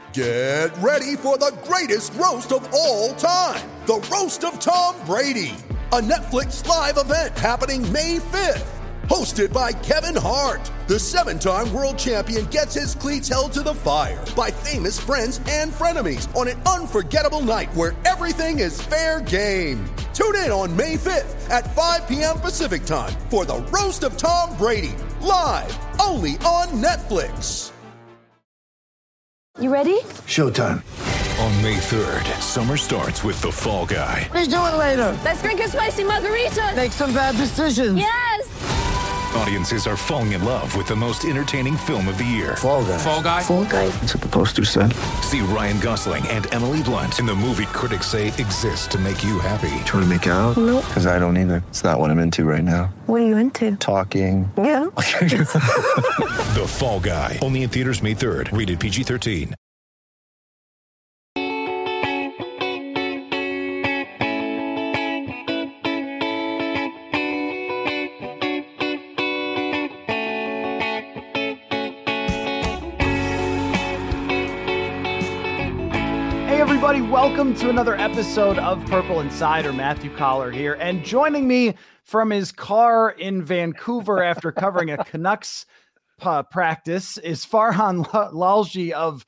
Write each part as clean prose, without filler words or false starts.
Get ready for the greatest roast of all time, the Roast of Tom Brady, a Netflix live event happening May 5th. Hosted by Kevin Hart, the 7-time world champion gets his cleats held to the fire by famous friends and frenemies on an unforgettable night where everything is fair game. Tune in on May 5th at 5 p.m. Pacific time for the Roast of Tom Brady, live only on Netflix. You ready? Showtime. On May 3rd, summer starts with The Fall Guy. Let's do it later. Let's drink a spicy margarita. Make some bad decisions. Yes! Audiences are falling in love with the most entertaining film of the year. Fall Guy. Fall Guy? Fall guy. That's what the poster said. See Ryan Gosling and Emily Blunt in the movie critics say exists to make you happy. Trying to make it out? Nope. Because I don't either. It's not what I'm into right now. What are you into? Talking. Yeah. The Fall Guy. Only in theaters May 3rd. Rated PG-13. Hey everybody, welcome to another episode of Purple Insider. Matthew Collar here, and joining me from his car in Vancouver after covering a Canucks practice is Farhan Lalji of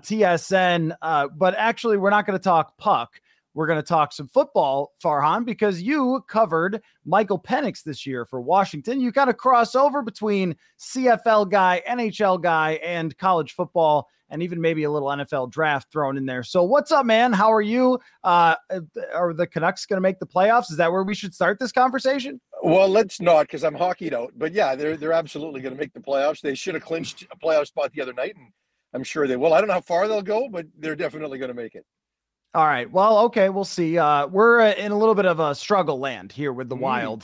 TSN. But actually, we're not going to talk puck. We're going to talk some football, Farhan, because you covered Michael Penix this year for Washington. You kind of cross over between CFL guy, NHL guy, and college football, and even maybe a little NFL draft thrown in there. So what's up, man? How are you? Are the Canucks going to make the playoffs? Is that where we should start this conversation? Well, let's not, because I'm hockeyed out. But yeah, they're absolutely going to make the playoffs. They should have clinched a playoff spot the other night, and I'm sure they will. I don't know how far they'll go, but they're definitely going to make it. All right. Well, okay. We'll see. We're in a little bit of a struggle land here with the Wild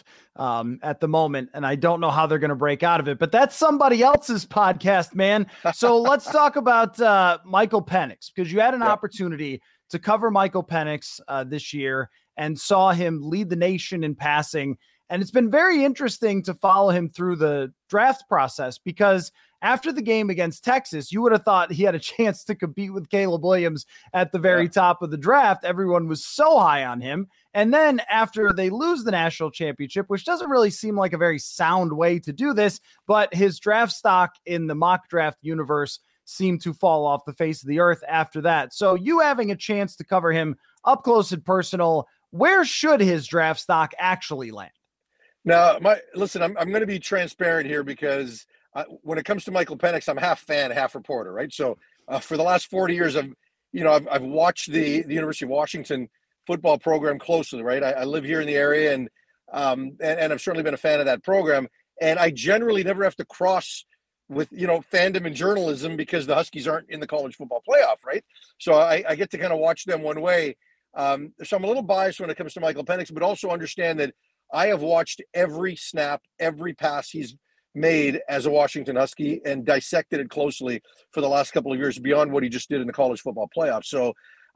at the moment, and I don't know how they're going to break out of it, but that's somebody else's podcast, man. So let's talk about Michael Penix, because you had an opportunity to cover Michael Penix this year and saw him lead the nation in passing. And it's been very interesting to follow him through the draft process, because after the game against Texas, you would have thought he had a chance to compete with Caleb Williams at the very top of the draft. Everyone was so high on him. And then after they lose the national championship, which doesn't really seem like a very sound way to do this, but his draft stock in the mock draft universe seemed to fall off the face of the earth after that. So you having a chance to cover him up close and personal, where should his draft stock actually land? Now, listen, I'm going to be transparent here, because when it comes to Michael Penix, I'm half fan, half reporter, right? So for the last 40 years, I've watched the University of Washington football program closely, right? I live here in the area, and I've certainly been a fan of that program. And I generally never have to cross with, fandom and journalism, because the Huskies aren't in the college football playoff, right? So I get to kind of watch them one way. So I'm a little biased when it comes to Michael Penix, but also understand that I have watched every snap, every pass he's made as a Washington Husky, and dissected it closely for the last couple of years beyond what he just did in the college football playoffs. So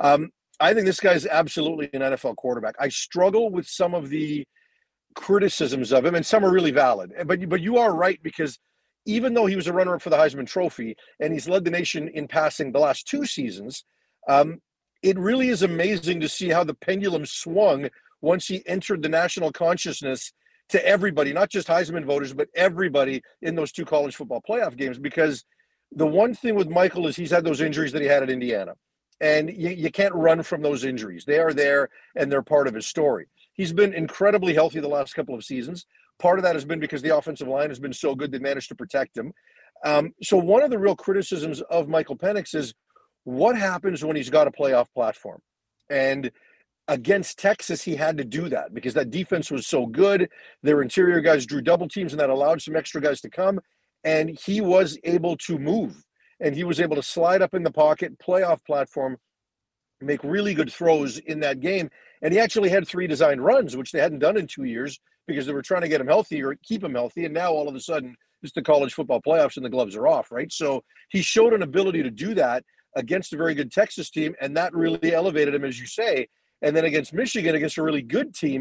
I think this guy's absolutely an NFL quarterback. I struggle with some of the criticisms of him, and some are really valid. But you are right, because even though he was a runner-up for the Heisman Trophy and he's led the nation in passing the last 2 seasons, it really is amazing to see how the pendulum swung once he entered the national consciousness to everybody, not just Heisman voters, but everybody in those 2 college football playoff games. Because the one thing with Michael is he's had those injuries that he had at Indiana, and you can't run from those injuries. They are there, and they're part of his story. He's been incredibly healthy the last couple of seasons. Part of that has been because the offensive line has been so good they managed to protect him. So one of the real criticisms of Michael Penix is what happens when he's got a playoff platform. And against Texas, he had to do that because that defense was so good. Their interior guys drew double teams, and that allowed some extra guys to come. And he was able to move, and he was able to slide up in the pocket, playoff platform, make really good throws in that game. And he actually had 3 designed runs, which they hadn't done in 2 years because they were trying to get him healthy or keep him healthy. And now all of a sudden it's the college football playoffs and the gloves are off, right? So he showed an ability to do that against a very good Texas team, and that really elevated him, as you say. And then against Michigan, against a really good team,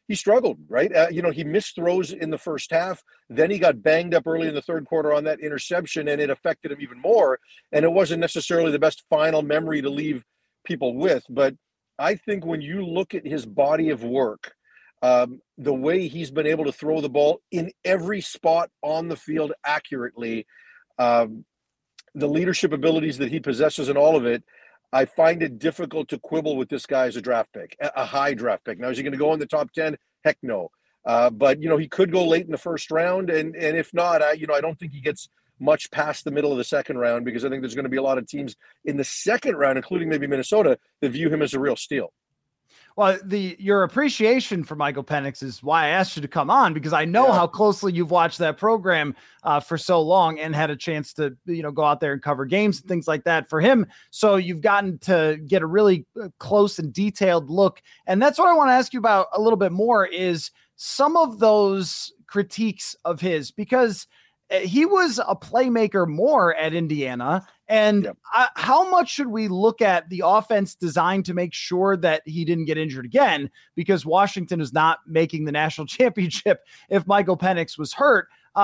he struggled, right? He missed throws in the first half. Then he got banged up early in the third quarter on that interception, and it affected him even more. And it wasn't necessarily the best final memory to leave people with. But I think when you look at his body of work, the way he's been able to throw the ball in every spot on the field accurately, the leadership abilities that he possesses in all of it, I find it difficult to quibble with this guy as a draft pick, a high draft pick. Now, is he going to go in the top 10? Heck no. But, he could go late in the first round. And if not, I don't think he gets much past the middle of the second round, because I think there's going to be a lot of teams in the second round, including maybe Minnesota, that view him as a real steal. Well, your appreciation for Michael Penix is why I asked you to come on, because I know how closely you've watched that program for so long and had a chance to, go out there and cover games and things like that for him. So you've gotten to get a really close and detailed look. And that's what I want to ask you about a little bit more, is some of those critiques of his, because he was a playmaker more at Indiana. And how much should we look at the offense designed to make sure that he didn't get injured again? Because Washington is not making the national championship if Michael Penix was hurt,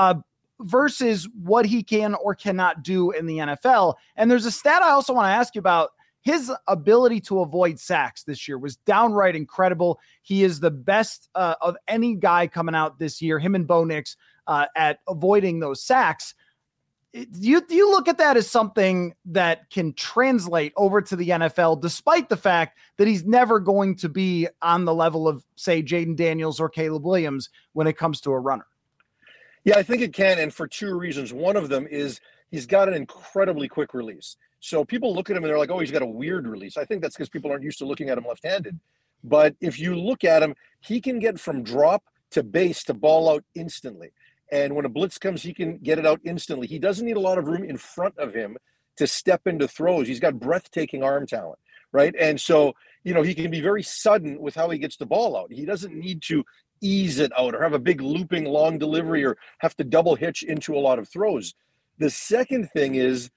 versus what he can or cannot do in the NFL. And there's a stat I also want to ask you about. His ability to avoid sacks this year was downright incredible. He is the best of any guy coming out this year, him and Bo Nix, at avoiding those sacks. Do you look at that as something that can translate over to the NFL, despite the fact that he's never going to be on the level of, say, Jaden Daniels or Caleb Williams when it comes to a runner? Yeah, I think it can, and for two reasons. One of them is he's got an incredibly quick release. So people look at him and they're like, oh, he's got a weird release. I think that's because people aren't used to looking at him left-handed. But if you look at him, he can get from drop to base to ball out instantly. And when a blitz comes, he can get it out instantly. He doesn't need a lot of room in front of him to step into throws. He's got breathtaking arm talent, right? And so, he can be very sudden with how he gets the ball out. He doesn't need to ease it out or have a big looping long delivery or have to double hitch into a lot of throws. The second thing is,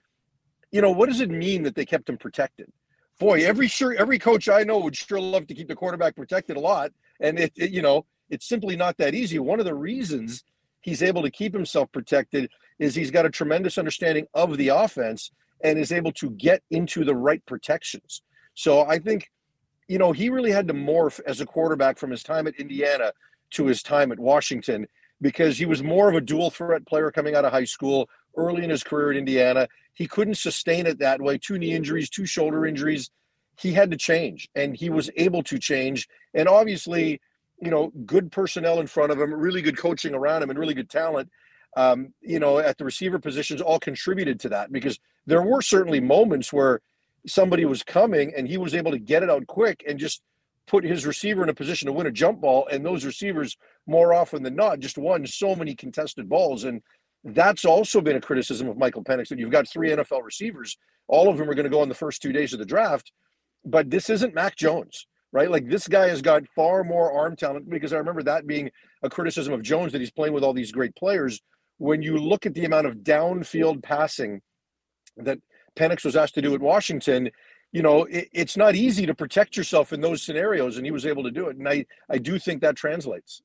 what does it mean that they kept him protected? Boy, every coach I know would sure love to keep the quarterback protected a lot. And it's simply not that easy. One of the reasons he's able to keep himself protected is he's got a tremendous understanding of the offense and is able to get into the right protections. So I think, he really had to morph as a quarterback from his time at Indiana to his time at Washington, because he was more of a dual threat player coming out of high school early in his career at Indiana. He couldn't sustain it that way. 2 knee injuries, 2 shoulder injuries. He had to change, and he was able to change. And obviously, good personnel in front of him, really good coaching around him, and really good talent, at the receiver positions all contributed to that, because there were certainly moments where somebody was coming and he was able to get it out quick and just put his receiver in a position to win a jump ball. And those receivers, more often than not, just won so many contested balls. And that's also been a criticism of Michael Penix, that you've got 3 NFL receivers. All of them are going to go on the first 2 days of the draft. But this isn't Mac Jones, right? Like, this guy has got far more arm talent, because I remember that being a criticism of Jones, that he's playing with all these great players. When you look at the amount of downfield passing that Penix was asked to do at Washington, it's not easy to protect yourself in those scenarios, and he was able to do it. And I do think that translates.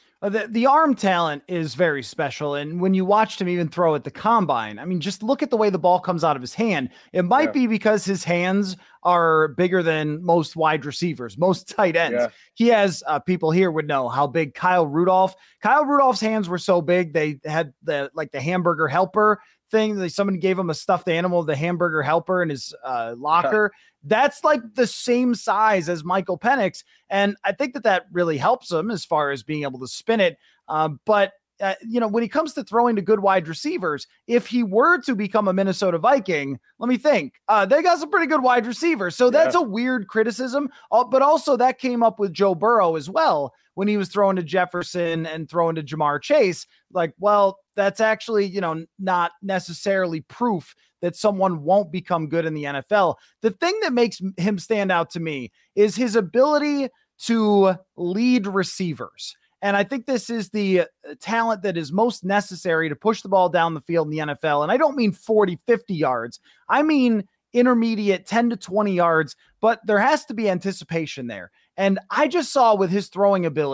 The arm talent is very special. And when you watched him even throw at the combine, I mean, just look at the way the ball comes out of his hand. It might be because his hands are bigger than most wide receivers, most tight ends. Yeah. He has, people here would know how big Kyle Rudolph's hands were so big. They had the hamburger helper thing. Somebody gave him a stuffed animal, the hamburger helper, in his locker. That's like the same size as Michael Penix. And I think that really helps him as far as being able to spin it. But when he comes to throwing to good wide receivers, if he were to become a Minnesota Viking, let me think, they got some pretty good wide receivers. So that's a weird criticism, but also that came up with Joe Burrow as well, when he was throwing to Jefferson and throwing to Jamar Chase. Like, well, that's actually, not necessarily proof that someone won't become good in the NFL. The thing that makes him stand out to me is his ability to lead receivers. And I think this is the talent that is most necessary to push the ball down the field in the NFL. And I don't mean 40, 50 yards. I mean intermediate 10 to 20 yards, but there has to be anticipation there. And I just saw with his throwing ability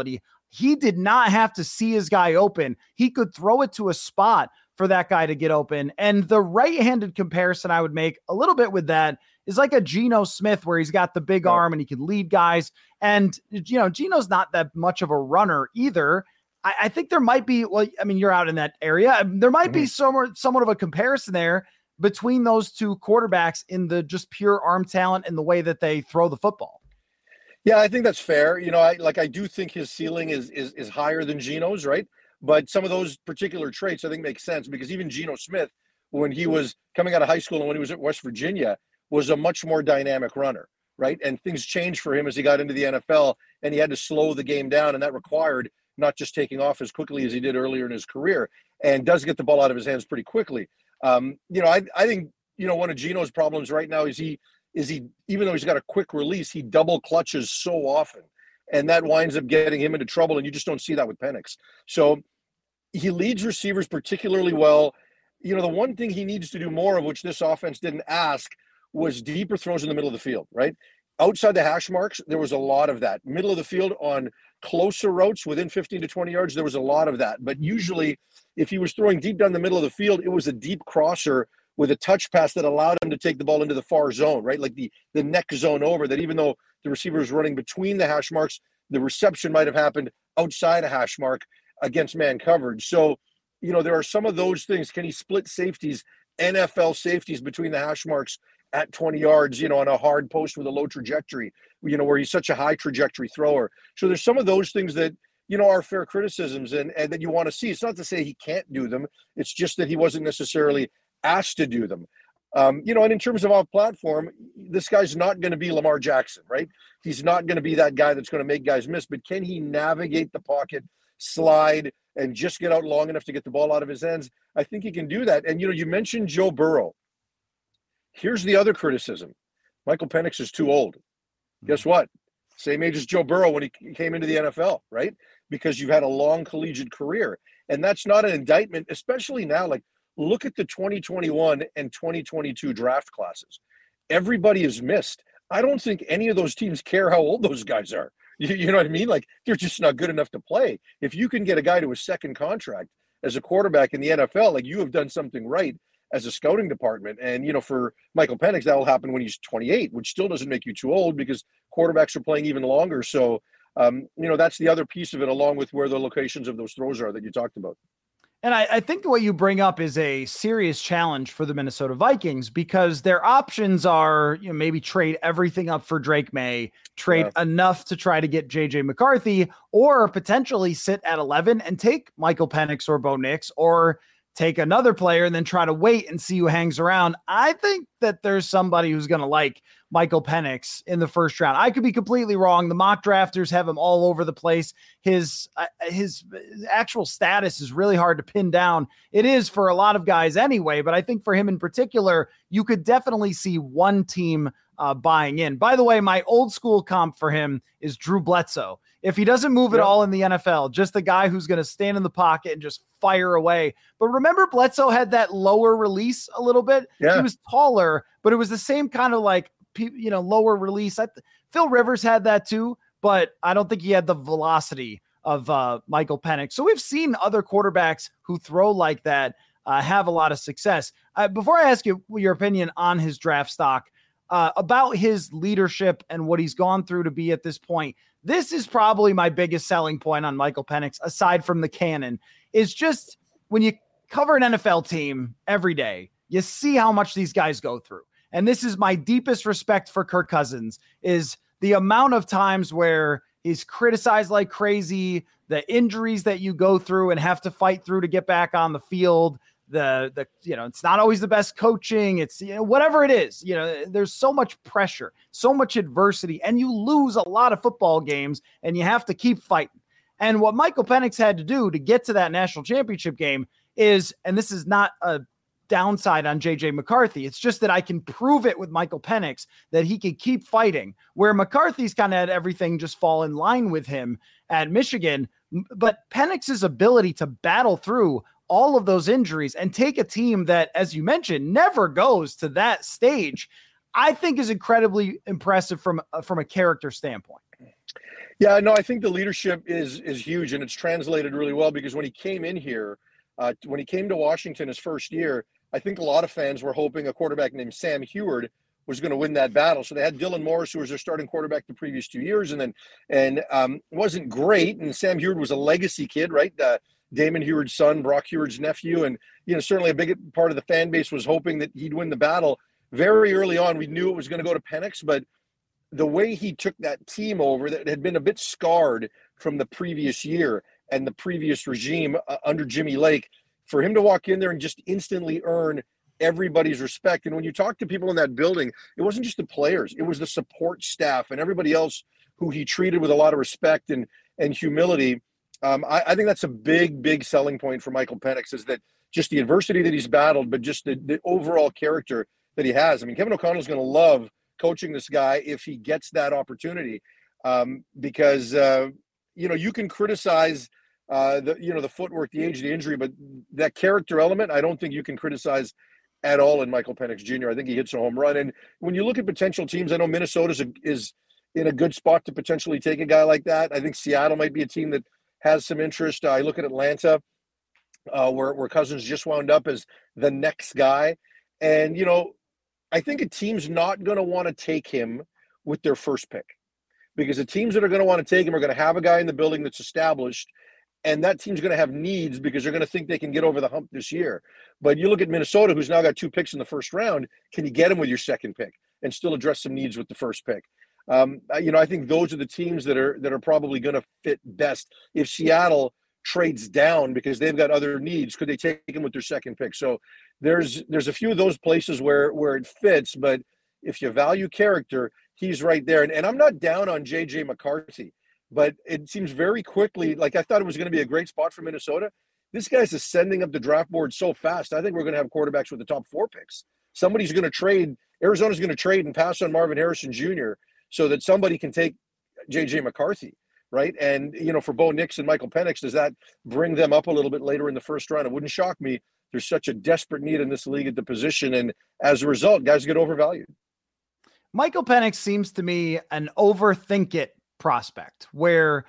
he did not have to see his guy open. He could throw it to a spot for that guy to get open. And the right-handed comparison I would make a little bit with that is like a Geno Smith, where he's got the big arm and he can lead guys. And, Geno's not that much of a runner either. I think there might be, you're out in that area. There might be somewhat of a comparison there between those two quarterbacks in the just pure arm talent and the way that they throw the football. Yeah, I think that's fair. I do think his ceiling is higher than Geno's, right? But some of those particular traits I think make sense, because even Geno Smith, when he was coming out of high school and when he was at West Virginia, was a much more dynamic runner, right? And things changed for him as he got into the NFL, and he had to slow the game down, and that required not just taking off as quickly as he did earlier in his career, and does get the ball out of his hands pretty quickly. I think, one of Geno's problems right now is he, even though he's got a quick release, he double clutches so often, and that winds up getting him into trouble, and you just don't see that with Penix. So he leads receivers particularly well. The one thing he needs to do more of, which this offense didn't ask, was deeper throws in the middle of the field, right? Outside the hash marks, there was a lot of that. Middle of the field on closer routes within 15 to 20 yards, there was a lot of that. But usually, if he was throwing deep down the middle of the field, it was a deep crosser with a touch pass that allowed him to take the ball into the far zone, right? Like the neck zone over, that even though the receiver was running between the hash marks, the reception might have happened outside a hash mark against man coverage. So, there are some of those things. Can he split safeties, NFL safeties between the hash marks at 20 yards, on a hard post with a low trajectory, where he's such a high trajectory thrower? So there's some of those things that, are fair criticisms and that you want to see. It's not to say he can't do them. It's just that he wasn't necessarily asked to do them. And in terms of off platform, this guy's not going to be Lamar Jackson, right? He's not going to be that guy that's going to make guys miss, but can he navigate the pocket, slide, and just get out long enough to get the ball out of his hands? I think he can do that. And, you mentioned Joe Burrow. Here's the other criticism. Michael Penix is too old. Guess what? Same age as Joe Burrow when he came into the NFL, right? Because you've had a long collegiate career. And that's not an indictment, especially now. Like, look at the 2021 and 2022 draft classes. Everybody is missed. I don't think any of those teams care how old those guys are. You know what I mean? Like, they're just not good enough to play. If you can get a guy to a second contract as a quarterback in the NFL, like, you have done something right as a scouting department. And, for Michael Penix, that will happen when he's 28, which still doesn't make you too old because quarterbacks are playing even longer. So, that's the other piece of it, along with where the locations of those throws are that you talked about. And I think what you bring up is a serious challenge for the Minnesota Vikings, because their options are, maybe trade everything up for Drake May, trade enough to try to get JJ McCarthy, or potentially sit at 11 and take Michael Penix or Bo Nix, or take another player and then try to wait and see who hangs around. I think that there's somebody who's going to like Michael Penix in the first round. I could be completely wrong. The mock drafters have him all over the place. His actual status is really hard to pin down. It is for a lot of guys anyway, but I think for him in particular, you could definitely see one team buying in. By the way, my old school comp for him is Drew Bledsoe. If he doesn't move at all in the NFL, just the guy who's going to stand in the pocket and just fire away. But remember, Bledsoe had that lower release a little bit. Yeah. He was taller, but it was the same kind of like, lower release. Phil Rivers had that too, but I don't think he had the velocity of Michael Penix. So we've seen other quarterbacks who throw like that have a lot of success. Before I ask you your opinion on his draft stock, about his leadership and what he's gone through to be at this point, this is probably my biggest selling point on Michael Penix, aside from the cannon, is just when you cover an NFL team every day, you see how much these guys go through. And this is my deepest respect for Kirk Cousins, is the amount of times where he's criticized like crazy, the injuries that you go through and have to fight through to get back on the field. It's not always the best coaching. It's, whatever it is, there's so much pressure, so much adversity, and you lose a lot of football games and you have to keep fighting. And what Michael Penix had to do to get to that national championship game is, and this is not a downside on JJ McCarthy, it's just that I can prove it with Michael Penix that he can keep fighting, where McCarthy's kind of had everything just fall in line with him at Michigan. But Penix's ability to battle through all of those injuries and take a team that, as you mentioned, never goes to that stage, I think is incredibly impressive from a character standpoint. Yeah, no, I think the leadership is huge, and it's translated really well because when he came in here, when he came to Washington his first year, I think a lot of fans were hoping a quarterback named Sam Heward was going to win that battle. So they had Dylan Morris, who was their starting quarterback the previous 2 years, and wasn't great. And Sam Heward was a legacy kid, right? Damon Heward's son, Brock Heward's nephew, and certainly a big part of the fan base was hoping that he'd win the battle. Very early on, we knew it was going to go to Penix, but the way he took that team over that had been a bit scarred from the previous year and the previous regime under Jimmy Lake, for him to walk in there and just instantly earn everybody's respect. And when you talk to people in that building, it wasn't just the players, it was the support staff and everybody else who he treated with a lot of respect and humility. I think that's a big selling point for Michael Penix, is that just the adversity that he's battled, but just the overall character that he has. I mean, Kevin O'Connell's going to love coaching this guy if he gets that opportunity, because you can criticize the footwork, the age, the injury, but that character element, I don't think you can criticize at all in Michael Penix Jr. I think he hits a home run. And when you look at potential teams, I know Minnesota is in a good spot to potentially take a guy like that. I think Seattle might be a team that has some interest. I look at Atlanta, where Cousins just wound up as the next guy. And, I think a team's not going to want to take him with their first pick, because the teams that are going to want to take him are going to have a guy in the building that's established, and that team's going to have needs because they're going to think they can get over the hump this year. But you look at Minnesota, who's now got 2 picks in the first round. Can you get him with your second pick and still address some needs with the first pick? I think those are the teams that are probably going to fit best. If Seattle trades down because they've got other needs, could they take him with their second pick? So there's a few of those places where it fits, but if you value character, he's right there. And I'm not down on J.J. McCarthy, but it seems very quickly, like I thought it was going to be a great spot for Minnesota. This guy's ascending up the draft board so fast. I think we're going to have quarterbacks with the top 4 picks. Somebody's going to trade. Arizona's going to trade and pass on Marvin Harrison Jr. so that somebody can take J.J. McCarthy, right? And, for Bo Nix and Michael Penix, does that bring them up a little bit later in the first round? It wouldn't shock me. There's such a desperate need in this league at the position, and as a result, guys get overvalued. Michael Penix seems to me an overthink it prospect, where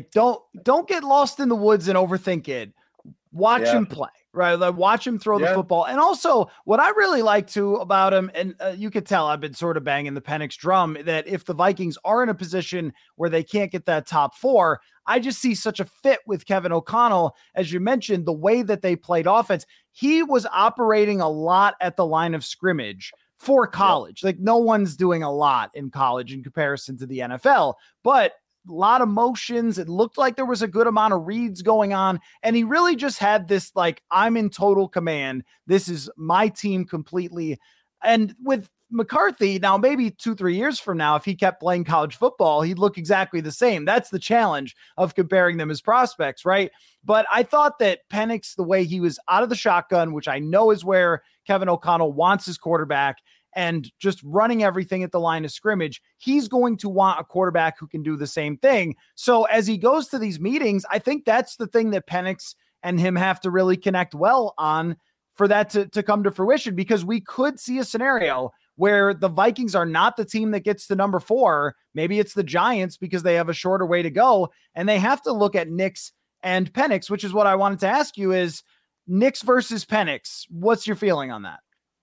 don't get lost in the woods and overthink it. Watch him play, right? Like, watch him throw the football. And also what I really like too about him, and you could tell I've been sort of banging the Penix drum, that if the Vikings are in a position where they can't get that top 4, I just see such a fit with Kevin O'Connell. As you mentioned, the way that they played offense, he was operating a lot at the line of scrimmage for college. Like, no one's doing a lot in college in comparison to the NFL, but a lot of motions. It looked like there was a good amount of reads going on. And he really just had this, like, I'm in total command. This is my team completely. And with McCarthy, now maybe 2-3 years from now, if he kept playing college football, he'd look exactly the same. That's the challenge of comparing them as prospects, right? But I thought that Penix, the way he was out of the shotgun, which I know is where Kevin O'Connell wants his quarterback, and just running everything at the line of scrimmage, he's going to want a quarterback who can do the same thing. So as he goes to these meetings, I think that's the thing that Penix and him have to really connect well on for that to come to fruition, because we could see a scenario where the Vikings are not the team that gets to number 4. Maybe it's the Giants because they have a shorter way to go, and they have to look at Nix and Penix, which is what I wanted to ask you is Nix versus Penix. What's your feeling on that?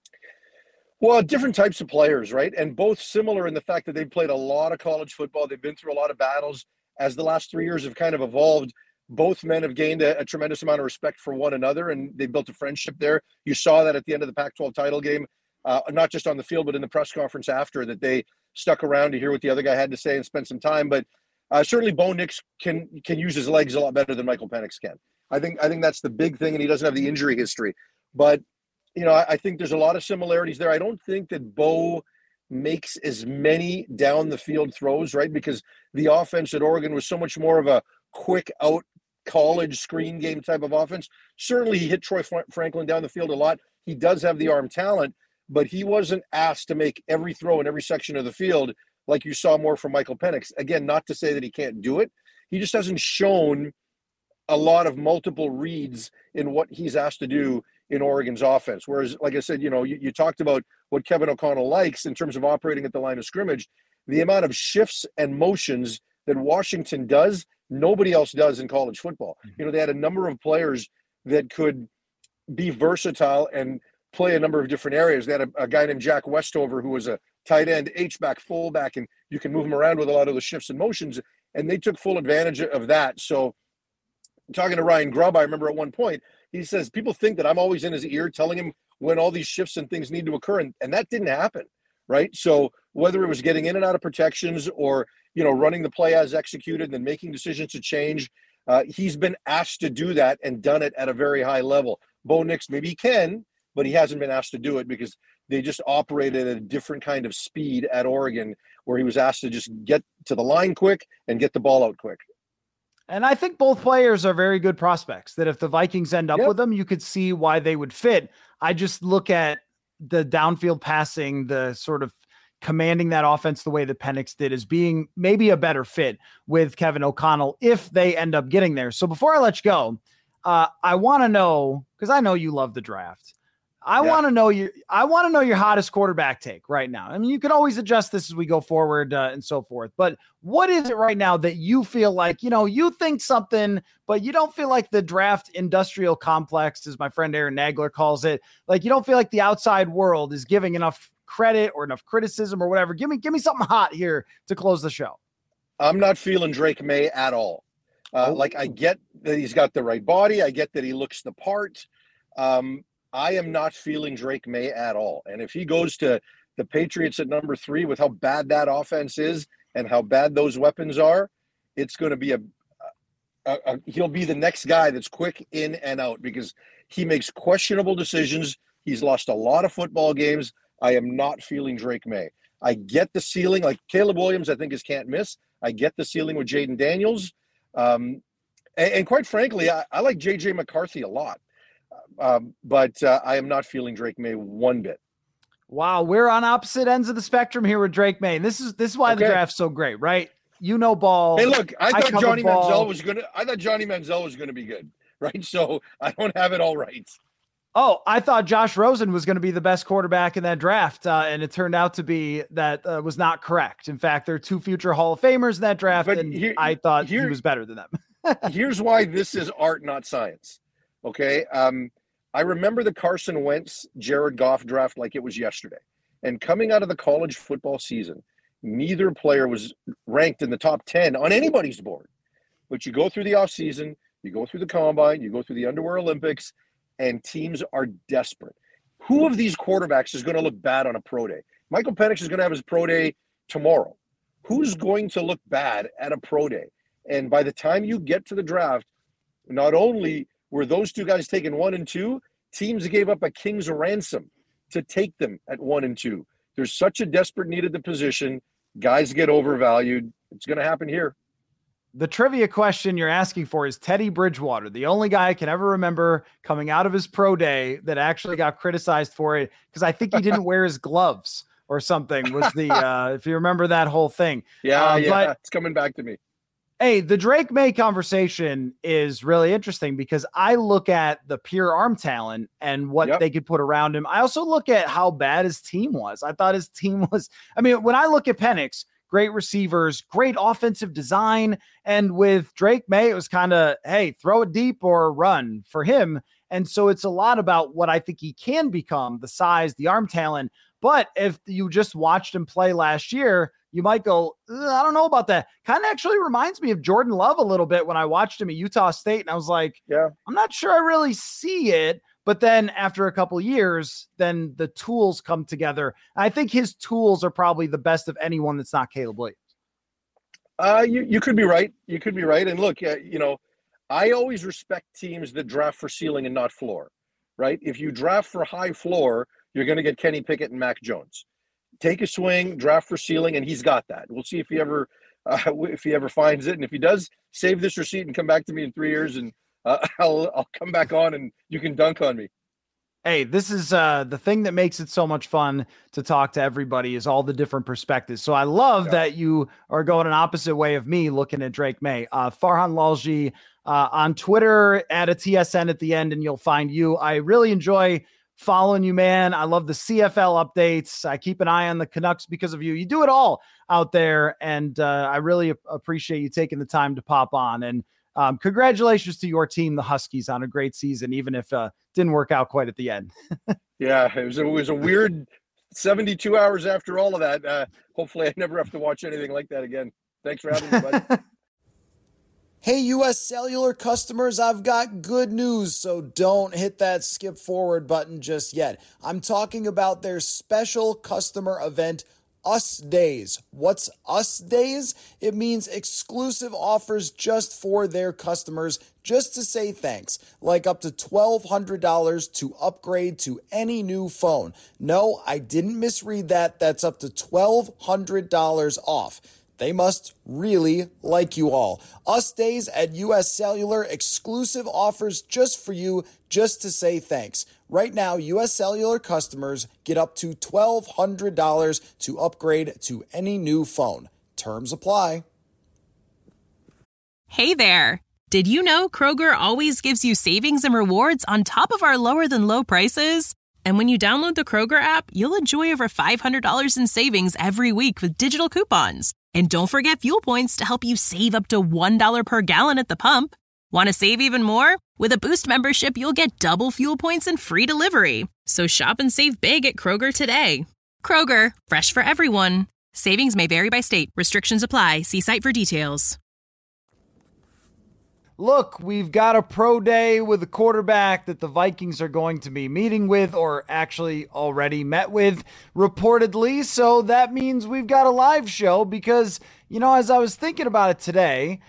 Well, different types of players, right? And both similar in the fact that they've played a lot of college football. They've been through a lot of battles. As the last 3 years have kind of evolved, both men have gained a tremendous amount of respect for one another, and they built a friendship there. You saw that at the end of the Pac-12 title game, not just on the field, but in the press conference after, that they stuck around to hear what the other guy had to say and spend some time. But certainly Bo Nix can use his legs a lot better than Michael Penix can. I think that's the big thing, and he doesn't have the injury history. But I think there's a lot of similarities there. I don't think that Bo makes as many down the field throws, right? Because the offense at Oregon was so much more of a quick out college screen game type of offense. Certainly he hit Troy Franklin down the field a lot. He does have the arm talent, but he wasn't asked to make every throw in every section of the field like you saw more from Michael Penix. Again, not to say that he can't do it. He just hasn't shown a lot of multiple reads in what he's asked to do in Oregon's offense. Whereas, like I said, you talked about what Kevin O'Connell likes in terms of operating at the line of scrimmage. The amount of shifts and motions that Washington does, nobody else does in college football. You know, they had a number of players that could be versatile and play a number of different areas. They had a guy named Jack Westover who was a tight end, H-back, fullback, and you can move him around with a lot of the shifts and motions, and they took full advantage of that. So talking to Ryan Grubb, I remember at one point, he says, people think that I'm always in his ear telling him when all these shifts and things need to occur, and that didn't happen, right? So whether it was getting in and out of protections or, you know, running the play as executed and then making decisions to change, he's been asked to do that and done it at a very high level. Bo Nix, maybe he can, but he hasn't been asked to do it because they just operated at a different kind of speed at Oregon, where he was asked to just get to the line quick and get the ball out quick. And I think both players are very good prospects that if the Vikings end up with them, you could see why they would fit. I just look at the downfield passing, the sort of commanding that offense the way that Penix did as being maybe a better fit with Kevin O'Connell if they end up getting there. So before I let you go, I want to know, because I know you love the draft. I want to know your hottest quarterback take right now. I mean, you can always adjust this as we go forward and so forth, but what is it right now that you feel like, you know, you think something, but you don't feel like the draft industrial complex, as my friend Aaron Nagler calls it, like you don't feel like the outside world is giving enough credit or enough criticism or whatever. Give me something hot here to close the show. I'm not feeling Drake May at all. Like, I get that he's got the right body. I get that he looks the part. I am not feeling Drake May at all. And if he goes to the Patriots at number 3 with how bad that offense is and how bad those weapons are, it's going to be he'll be the next guy that's quick in and out because he makes questionable decisions. He's lost a lot of football games. I am not feeling Drake May. I get the ceiling. Like Caleb Williams, I think is can't miss. I get the ceiling with Jaden Daniels. And quite frankly, I like J.J. McCarthy a lot. But I am not feeling Drake May one bit. Wow, we're on opposite ends of the spectrum here with Drake May. This is why the draft's so great, right? You know ball. Hey, look, I thought Johnny Manziel was gonna be good, right? So I don't have it all right. Oh, I thought Josh Rosen was going to be the best quarterback in that draft, and it turned out to be that was not correct. In fact, there are 2 future Hall of Famers in that draft, and I thought he was better than them. Here's why this is art, not science. Okay. I remember the Carson Wentz, Jared Goff draft like it was yesterday. And coming out of the college football season, neither player was ranked in the top 10 on anybody's board. But you go through the offseason, you go through the combine, you go through the Underwear Olympics, and teams are desperate. Who of these quarterbacks is going to look bad on a pro day? Michael Penix is going to have his pro day tomorrow. Who's going to look bad at a pro day? And by the time you get to the draft, not only were those 2 guys taken 1 and 2, teams gave up a king's ransom to take them at 1 and 2. There's such a desperate need at the position. Guys get overvalued. It's going to happen here. The trivia question you're asking for is Teddy Bridgewater, the only guy I can ever remember coming out of his pro day that actually got criticized for it because I think he didn't wear his gloves or something was the, if you remember that whole thing. Yeah, but it's coming back to me. Hey, the Drake May conversation is really interesting because I look at the pure arm talent and what they could put around him. I also look at how bad his team was. I thought his team was, I mean, when I look at Penix, great receivers, great offensive design. And with Drake May, it was kind of, hey, throw it deep or run for him. And so it's a lot about what I think he can become, the size, the arm talent. But if you just watched him play last year, you might go, I don't know about that. Kind of actually reminds me of Jordan Love a little bit when I watched him at Utah State. And I was like, I'm not sure I really see it. But then after a couple of years, then the tools come together. I think his tools are probably the best of anyone that's not Caleb Williams. You could be right. You could be right. And look, I always respect teams that draft for ceiling and not floor, right? If you draft for high floor, you're going to get Kenny Pickett and Mac Jones. Take a swing, draft for ceiling, and he's got that. We'll see if he ever finds it, and if he does, save this receipt and come back to me in 3 years, and I'll come back on, and you can dunk on me. Hey, this is the thing that makes it so much fun to talk to everybody is all the different perspectives. So I love that you are going an opposite way of me looking at Drake May. Farhan Lalji on Twitter, add a TSN at the end, and you'll find you. I really enjoy following you, man. I love the CFL updates. I keep an eye on the Canucks because of you. You do it all out there, and I really appreciate you taking the time to pop on. And congratulations to your team, the Huskies, on a great season, even if didn't work out quite at the end. Yeah, it was a weird 72 hours after all of that. Hopefully I never have to watch anything like that again. Thanks for having me, buddy. Hey, US Cellular customers, I've got good news, so don't hit that skip forward button just yet. I'm talking about their special customer event, Us Days. What's Us Days? It means exclusive offers just for their customers, just to say thanks, like up to $1,200 to upgrade to any new phone. No, I didn't misread that. That's up to $1,200 off. They must really like you all. Us Days at US Cellular, exclusive offers just for you, just to say thanks. Right now, US Cellular customers get up to $1,200 to upgrade to any new phone. Terms apply. Hey there. Did you know Kroger always gives you savings and rewards on top of our lower than low prices? And when you download the Kroger app, you'll enjoy over $500 in savings every week with digital coupons. And don't forget fuel points to help you save up to $1 per gallon at the pump. Want to save even more? With a Boost membership, you'll get double fuel points and free delivery. So shop and save big at Kroger today. Kroger, fresh for everyone. Savings may vary by state. Restrictions apply. See site for details. Look, we've got a pro day with a quarterback that the Vikings are going to be meeting with, or actually already met with, reportedly. So that means we've got a live show because, as I was thinking about it today,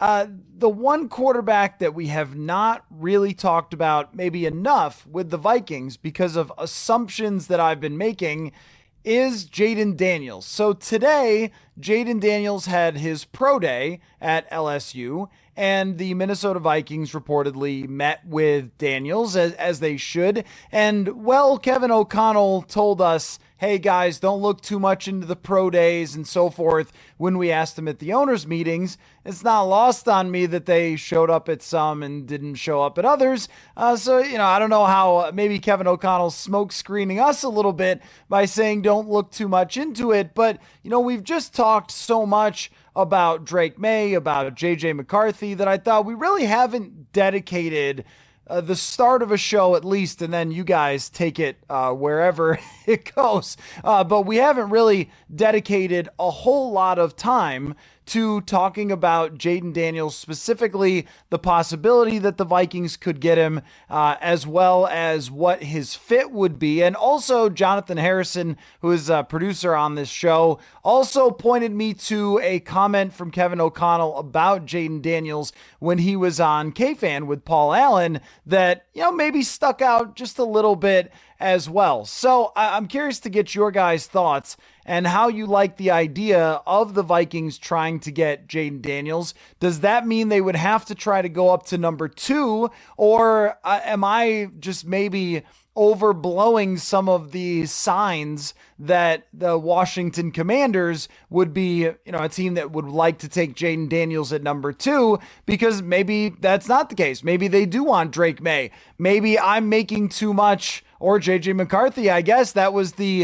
the one quarterback that we have not really talked about maybe enough with the Vikings because of assumptions that I've been making is Jayden Daniels. So today, Jayden Daniels had his pro day at LSU, and the Minnesota Vikings reportedly met with Daniels as they should. And Kevin O'Connell told us, hey guys, don't look too much into the pro days and so forth when we asked them at the owners' meetings. It's not lost on me that they showed up at some and didn't show up at others. So I don't know how maybe Kevin O'Connell's smoke screening us a little bit by saying don't look too much into it. But, we've just talked so much about Drake May, about JJ McCarthy, that I thought we really haven't dedicated the start of a show at least, and then you guys take it wherever it goes. But we haven't really dedicated a whole lot of time to talking about Jayden Daniels, specifically the possibility that the Vikings could get him, as well as what his fit would be. And also Jonathan Harrison, who is a producer on this show, also pointed me to a comment from Kevin O'Connell about Jayden Daniels when he was on KFan with Paul Allen that, maybe stuck out just a little bit as well. So I'm curious to get your guys' thoughts and how you like the idea of the Vikings trying to get Jayden Daniels. Does that mean they would have to try to go up to number 2, or am I just maybe overblowing some of the signs that the Washington Commanders would be, a team that would like to take Jayden Daniels at number 2, because maybe that's not the case. Maybe they do want Drake May. Maybe I'm making too much, or JJ McCarthy. I guess that was the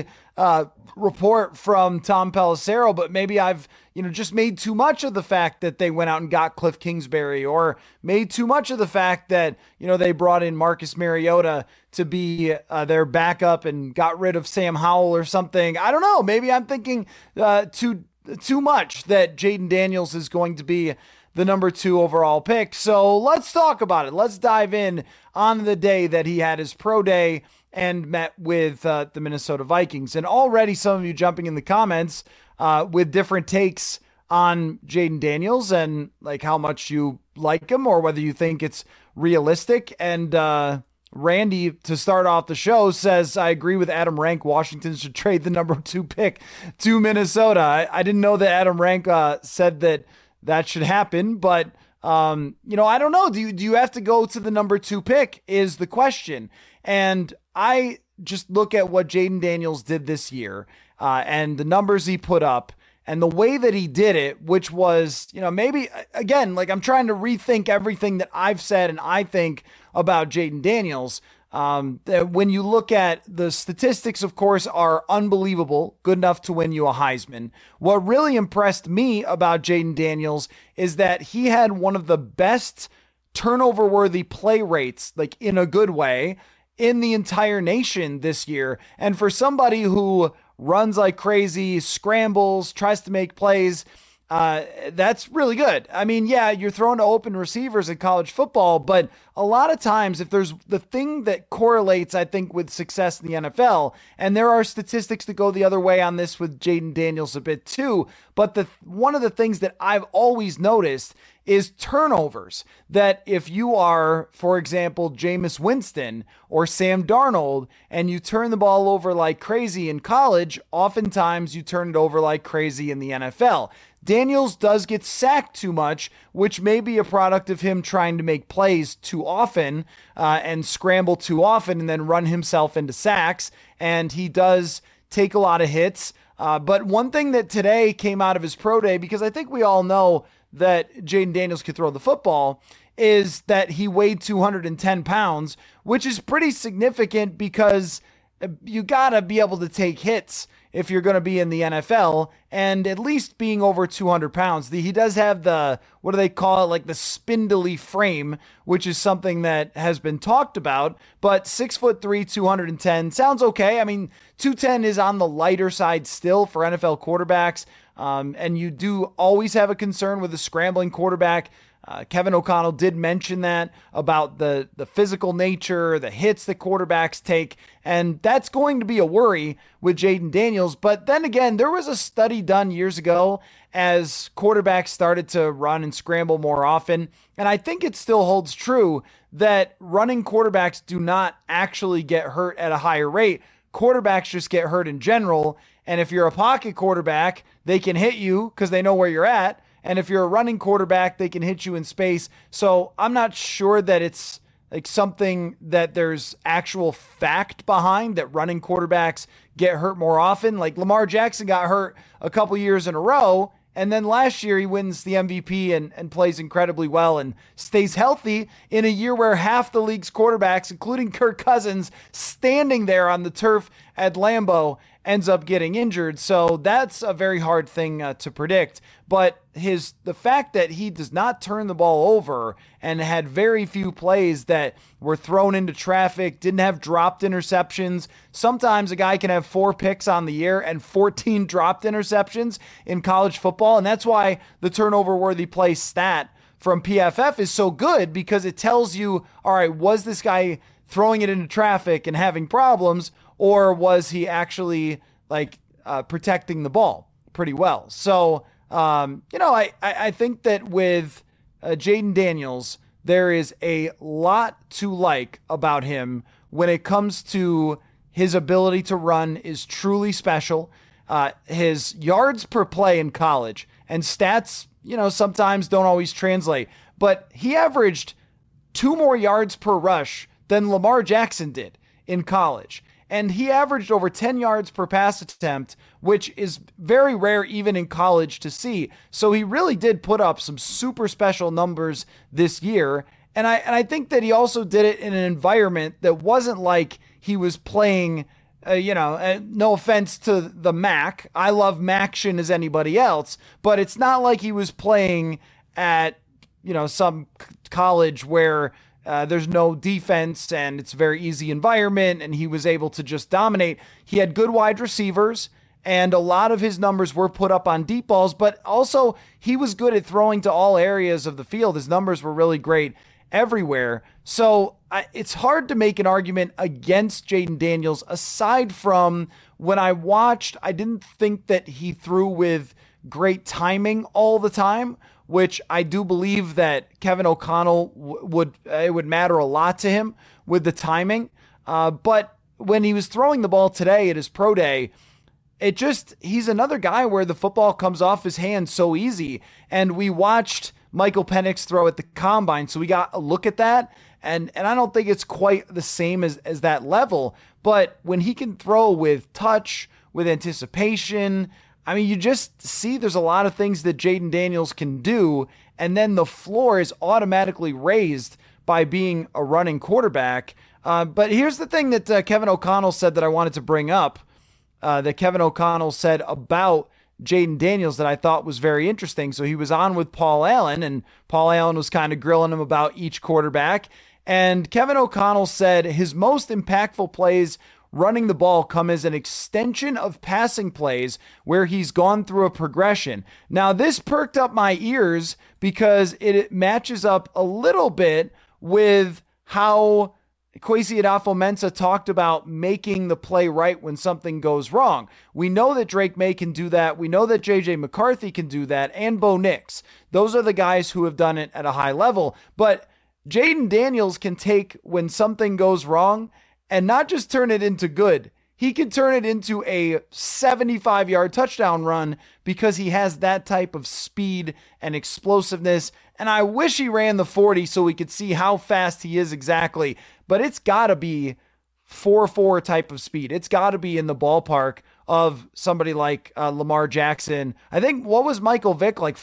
report from Tom Pelissero, but maybe I've, just made too much of the fact that they went out and got Cliff Kingsbury, or made too much of the fact that, they brought in Marcus Mariota to be their backup and got rid of Sam Howell or something. I don't know. Maybe I'm thinking too much that Jayden Daniels is going to be the number 2 overall pick. So let's talk about it. Let's dive in on the day that he had his pro day and met with the Minnesota Vikings. And already some of you jumping in the comments with different takes on Jayden Daniels and like how much you like him or whether you think it's realistic. And Randy, to start off the show, says, I agree with Adam Rank. Washington should trade the number 2 pick to Minnesota. I didn't know that Adam Rank said that should happen, but I don't know. Do you have to go to the number 2 pick is the question. And I just look at what Jayden Daniels did this year and the numbers he put up and the way that he did it, which was, maybe again, like I'm trying to rethink everything that I've said and I think about Jayden Daniels. When you look at the statistics, of course, are unbelievable, good enough to win you a Heisman. What really impressed me about Jayden Daniels is that he had one of the best turnover-worthy play rates, like in a good way, in the entire nation this year. And for somebody who runs like crazy, scrambles, tries to make plays, that's really good. I mean, yeah, you're throwing to open receivers in college football, but a lot of times if there's the thing that correlates, I think, with success in the NFL, and there are statistics that go the other way on this with Jayden Daniels a bit too, but one of the things that I've always noticed is turnovers. That if you are, for example, Jameis Winston or Sam Darnold, and you turn the ball over like crazy in college, oftentimes you turn it over like crazy in the NFL. Daniels does get sacked too much, which may be a product of him trying to make plays too often and scramble too often and then run himself into sacks. And he does take a lot of hits. But one thing that today came out of his pro day, because I think we all know that Jayden Daniels could throw the football, is that he weighed 210 pounds, which is pretty significant because you got to be able to take hits if you're going to be in the NFL, and at least being over 200 pounds. He does have the, what do they call it, like the spindly frame, which is something that has been talked about, but 6'3", 210 sounds okay. I mean, 210 is on the lighter side still for NFL quarterbacks, and you do always have a concern with a scrambling quarterback. Kevin O'Connell did mention that about the physical nature, the hits that quarterbacks take, and that's going to be a worry with Jayden Daniels. But then again, there was a study done years ago as quarterbacks started to run and scramble more often, and I think it still holds true that running quarterbacks do not actually get hurt at a higher rate. Quarterbacks just get hurt in general, and if you're a pocket quarterback, they can hit you because they know where you're at. And if you're a running quarterback, they can hit you in space. So I'm not sure that it's like something that there's actual fact behind that running quarterbacks get hurt more often. Like Lamar Jackson got hurt a couple years in a row, and then last year he wins the MVP and plays incredibly well and stays healthy in a year where half the league's quarterbacks, including Kirk Cousins, standing there on the turf at Lambeau, ends up getting injured. So that's a very hard thing to predict. But the fact that he does not turn the ball over and had very few plays that were thrown into traffic, didn't have dropped interceptions. Sometimes a guy can have 4 picks on the year and 14 dropped interceptions in college football. And that's why the turnover-worthy play stat from PFF is so good, because it tells you, all right, was this guy throwing it into traffic and having problems, or was he actually protecting the ball pretty well? So, I think that with Jayden Daniels, there is a lot to like about him when it comes to his ability to run is truly special. His yards per play in college and stats, sometimes don't always translate, but he averaged 2 more yards per rush than Lamar Jackson did in college. And he averaged over 10 yards per pass attempt, which is very rare even in college to see. So he really did put up some super special numbers this year. And I think that he also did it in an environment that wasn't like he was playing, no offense to the MAC. I love MACtion as anybody else, but it's not like he was playing at, some college where there's no defense and it's a very easy environment and he was able to just dominate. He had good wide receivers and a lot of his numbers were put up on deep balls, but also he was good at throwing to all areas of the field. His numbers were really great everywhere. So it's hard to make an argument against Jayden Daniels aside from when I watched, I didn't think that he threw with great timing all the time, which I do believe that Kevin O'Connell would matter a lot to him with the timing. But when he was throwing the ball today at his pro day, he's another guy where the football comes off his hands so easy. And we watched Michael Penix throw at the combine, so we got a look at that. And I don't think it's quite the same as that level, but when he can throw with touch, with anticipation, I mean, you just see there's a lot of things that Jayden Daniels can do, and then the floor is automatically raised by being a running quarterback. But here's the thing that Kevin O'Connell said that I wanted to bring up, that Kevin O'Connell said about Jayden Daniels that I thought was very interesting. So he was on with Paul Allen, and Paul Allen was kind of grilling him about each quarterback. And Kevin O'Connell said his most impactful plays running the ball come as an extension of passing plays where he's gone through a progression. Now, this perked up my ears because it matches up a little bit with how Kwesi Adofo-Mensah talked about making the play right when something goes wrong. We know that Drake May can do that. We know that J.J. McCarthy can do that, and Bo Nix. Those are the guys who have done it at a high level. But Jayden Daniels can take when something goes wrong and not just turn it into good. He can turn it into a 75-yard touchdown run because he has that type of speed and explosiveness. And I wish he ran the 40 so we could see how fast he is exactly. But it's got to be 4.4 type of speed. It's got to be in the ballpark of somebody like Lamar Jackson. I think, what was Michael Vick, like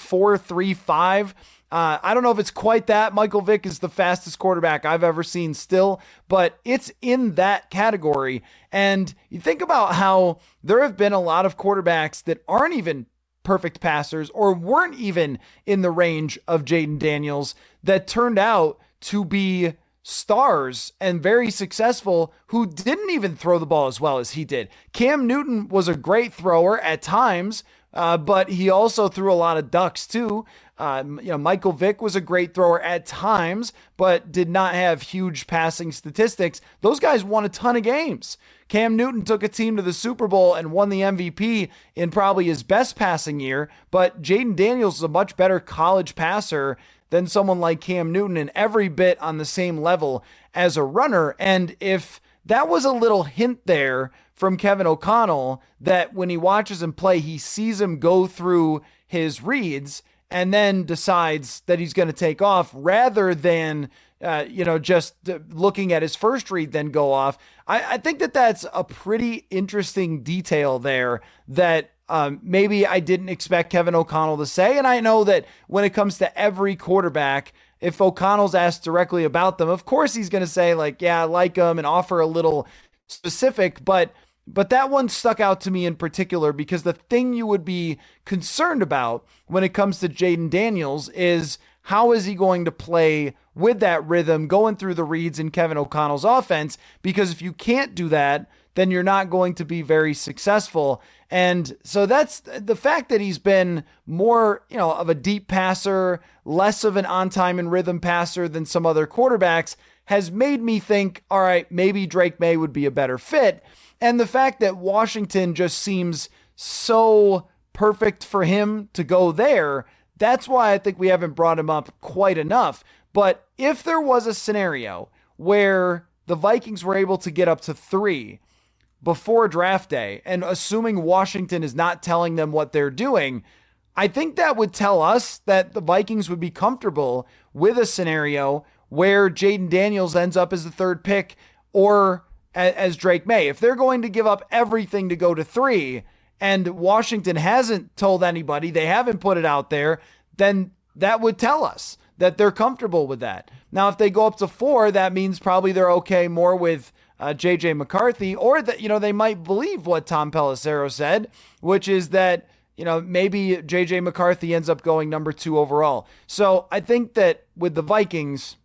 4.35? I don't know if it's quite that. Michael Vick is the fastest quarterback I've ever seen still, but it's in that category. And you think about how there have been a lot of quarterbacks that aren't even perfect passers or weren't even in the range of Jayden Daniels that turned out to be stars and very successful who didn't even throw the ball as well as he did. Cam Newton was a great thrower at times, but he also threw a lot of ducks too. Michael Vick was a great thrower at times, but did not have huge passing statistics. Those guys won a ton of games. Cam Newton took a team to the Super Bowl and won the MVP in probably his best passing year, but Jayden Daniels is a much better college passer than someone like Cam Newton, and every bit on the same level as a runner. And if that was a little hint there from Kevin O'Connell that when he watches him play, he sees him go through his reads and then decides that he's going to take off rather than, just looking at his first read then go off. I think that that's a pretty interesting detail there that maybe I didn't expect Kevin O'Connell to say. And I know that when it comes to every quarterback, if O'Connell's asked directly about them, of course he's going to say like, yeah, I like them and offer a little specific, but that one stuck out to me in particular because the thing you would be concerned about when it comes to Jayden Daniels is how is he going to play with that rhythm going through the reads in Kevin O'Connell's offense? Because if you can't do that, then you're not going to be very successful. And so that's the fact that he's been more, of a deep passer, less of an on-time and rhythm passer than some other quarterbacks has made me think, all right, maybe Drake May would be a better fit. And the fact that Washington just seems so perfect for him to go there, that's why I think we haven't brought him up quite enough. But if there was a scenario where the Vikings were able to get up to 3 before draft day, and assuming Washington is not telling them what they're doing, I think that would tell us that the Vikings would be comfortable with a scenario where Jayden Daniels ends up as the 3rd pick or as Drake May. If they're going to give up everything to go to 3 and Washington hasn't told anybody, they haven't put it out there, then that would tell us that they're comfortable with that. Now, if they go up to 4, that means probably they're okay more with J.J. McCarthy, or that, they might believe what Tom Pelissero said, which is that, maybe J.J. McCarthy ends up going number 2 overall. So I think that with the Vikings,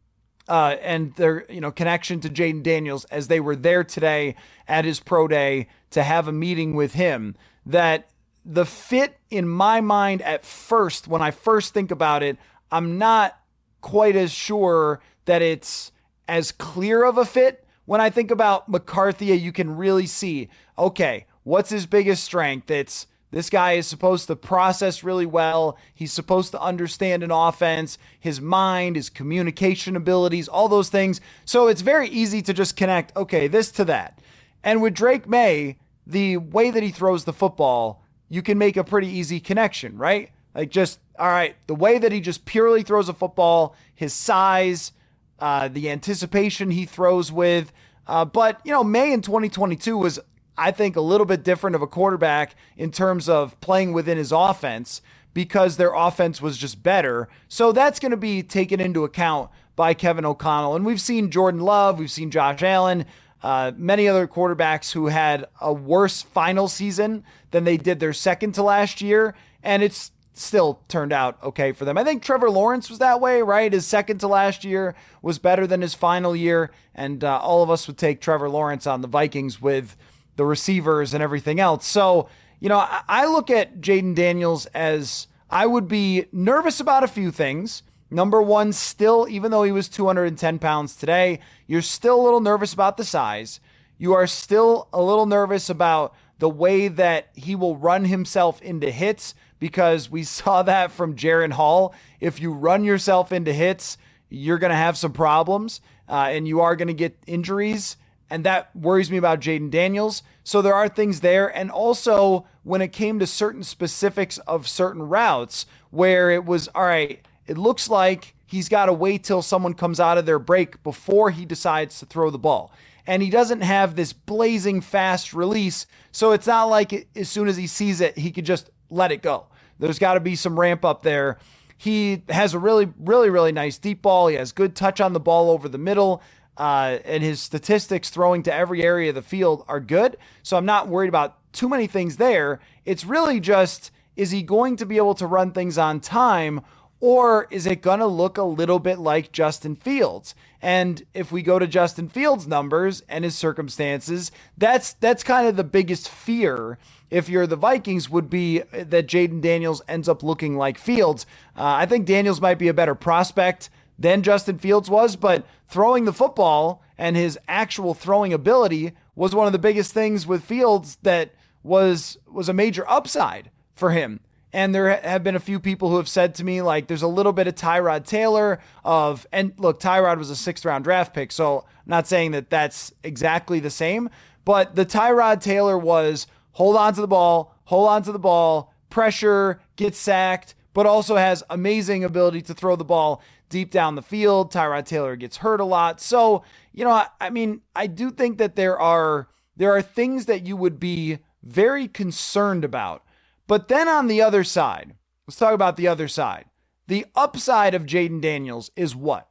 and their connection to Jayden Daniels as they were there today at his pro day to have a meeting with him, that the fit in my mind at first, when I first think about it, I'm not quite as sure that it's as clear of a fit. When I think about McCarthy, you can really see, okay, what's his biggest strength? It's this guy is supposed to process really well. He's supposed to understand an offense, his mind, his communication abilities, all those things. So it's very easy to just connect, okay, this to that. And with Drake May, the way that he throws the football, you can make a pretty easy connection, right? Like just, all right, the way that he just purely throws a football, his size, the anticipation he throws with. But May in 2022 was, I think, a little bit different of a quarterback in terms of playing within his offense because their offense was just better. So that's going to be taken into account by Kevin O'Connell. And we've seen Jordan Love, we've seen Josh Allen, many other quarterbacks who had a worse final season than they did their second to last year, and it's still turned out okay for them. I think Trevor Lawrence was that way, right? His second to last year was better than his final year, and all of us would take Trevor Lawrence on the Vikings with the receivers and everything else. So, I look at Jayden Daniels as I would be nervous about a few things. Number one, still, even though he was 210 pounds today, you're still a little nervous about the size. You are still a little nervous about the way that he will run himself into hits, because we saw that from Jaren Hall. If you run yourself into hits, you're going to have some problems and you are going to get injuries. And that worries me about Jayden Daniels. So there are things there. And also when it came to certain specifics of certain routes where it was, all right, it looks like he's got to wait till someone comes out of their break before he decides to throw the ball. And he doesn't have this blazing fast release. So it's not like as soon as he sees it, he could just let it go. There's got to be some ramp up there. He has a really, really, really nice deep ball. He has good touch on the ball over the middle. And his statistics throwing to every area of the field are good. So I'm not worried about too many things there. It's really just, is he going to be able to run things on time, or is it going to look a little bit like Justin Fields? And if we go to Justin Fields' numbers and his circumstances, that's kind of the biggest fear if you're the Vikings, would be that Jayden Daniels ends up looking like Fields. I think Daniels might be a better prospect than Justin Fields was, but throwing the football and his actual throwing ability was one of the biggest things with Fields that was a major upside for him. And there have been a few people who have said to me, like, there's a little bit of Tyrod Taylor and look, Tyrod was a 6th round draft pick, so I'm not saying that that's exactly the same, but the Tyrod Taylor was hold on to the ball, pressure, get sacked, but also has amazing ability to throw the ball deep down the field. Tyrod Taylor gets hurt a lot. So, I do think that there are things that you would be very concerned about. But then on the other side, let's talk about the other side. The upside of Jayden Daniels is what?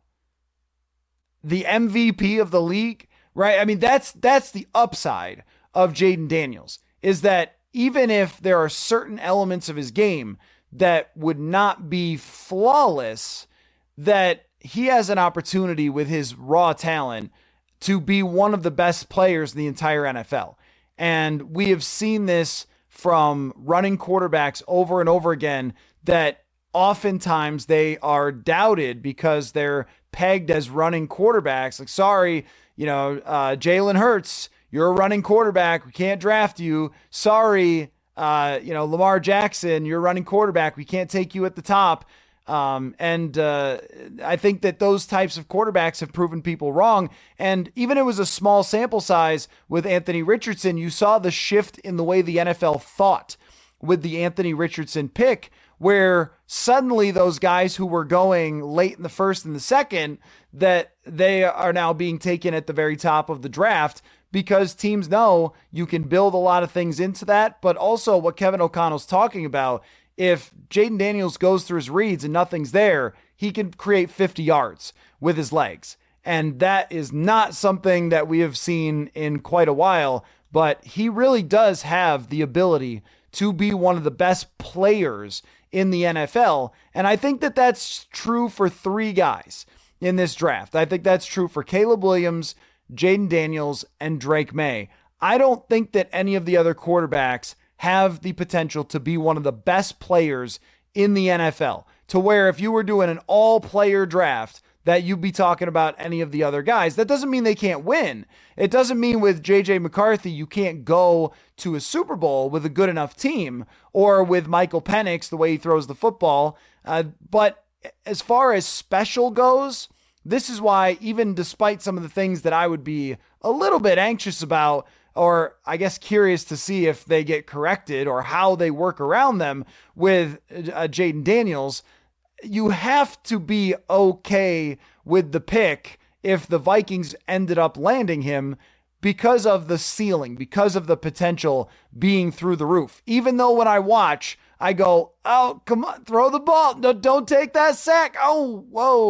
The MVP of the league, right? That's the upside of Jayden Daniels, is that even if there are certain elements of his game that would not be flawless, that he has an opportunity with his raw talent to be one of the best players in the entire NFL. And we have seen this from running quarterbacks over and over again, that oftentimes they are doubted because they're pegged as running quarterbacks. Like, sorry, Jalen Hurts, you're a running quarterback, we can't draft you. Sorry, Lamar Jackson, you're a running quarterback, we can't take you at the top. I think that those types of quarterbacks have proven people wrong. And even it was a small sample size with Anthony Richardson, you saw the shift in the way the NFL thought with the Anthony Richardson pick, where suddenly those guys who were going late in the first and the second, that they are now being taken at the very top of the draft, because teams know you can build a lot of things into that. But also what Kevin O'Connell's talking about, if Jayden Daniels goes through his reads and nothing's there, he can create 50 yards with his legs. And that is not something that we have seen in quite a while, but he really does have the ability to be one of the best players in the NFL. And I think that that's true for 3 guys in this draft. I think that's true for Caleb Williams, Jayden Daniels, and Drake May. I don't think that any of the other quarterbacks have the potential to be one of the best players in the NFL, to where if you were doing an all-player draft, that you'd be talking about any of the other guys. That doesn't mean they can't win. It doesn't mean with J.J. McCarthy you can't go to a Super Bowl with a good enough team, or with Michael Penix, the way he throws the football. But as far as special goes, this is why, even despite some of the things that I would be a little bit anxious about, or I guess curious to see if they get corrected or how they work around them with Jayden Daniels, you have to be okay with the pick if the Vikings ended up landing him, because of the ceiling, because of the potential being through the roof. Even though when I watch, I go, oh, come on, throw the ball. No, don't take that sack. Oh, whoa, he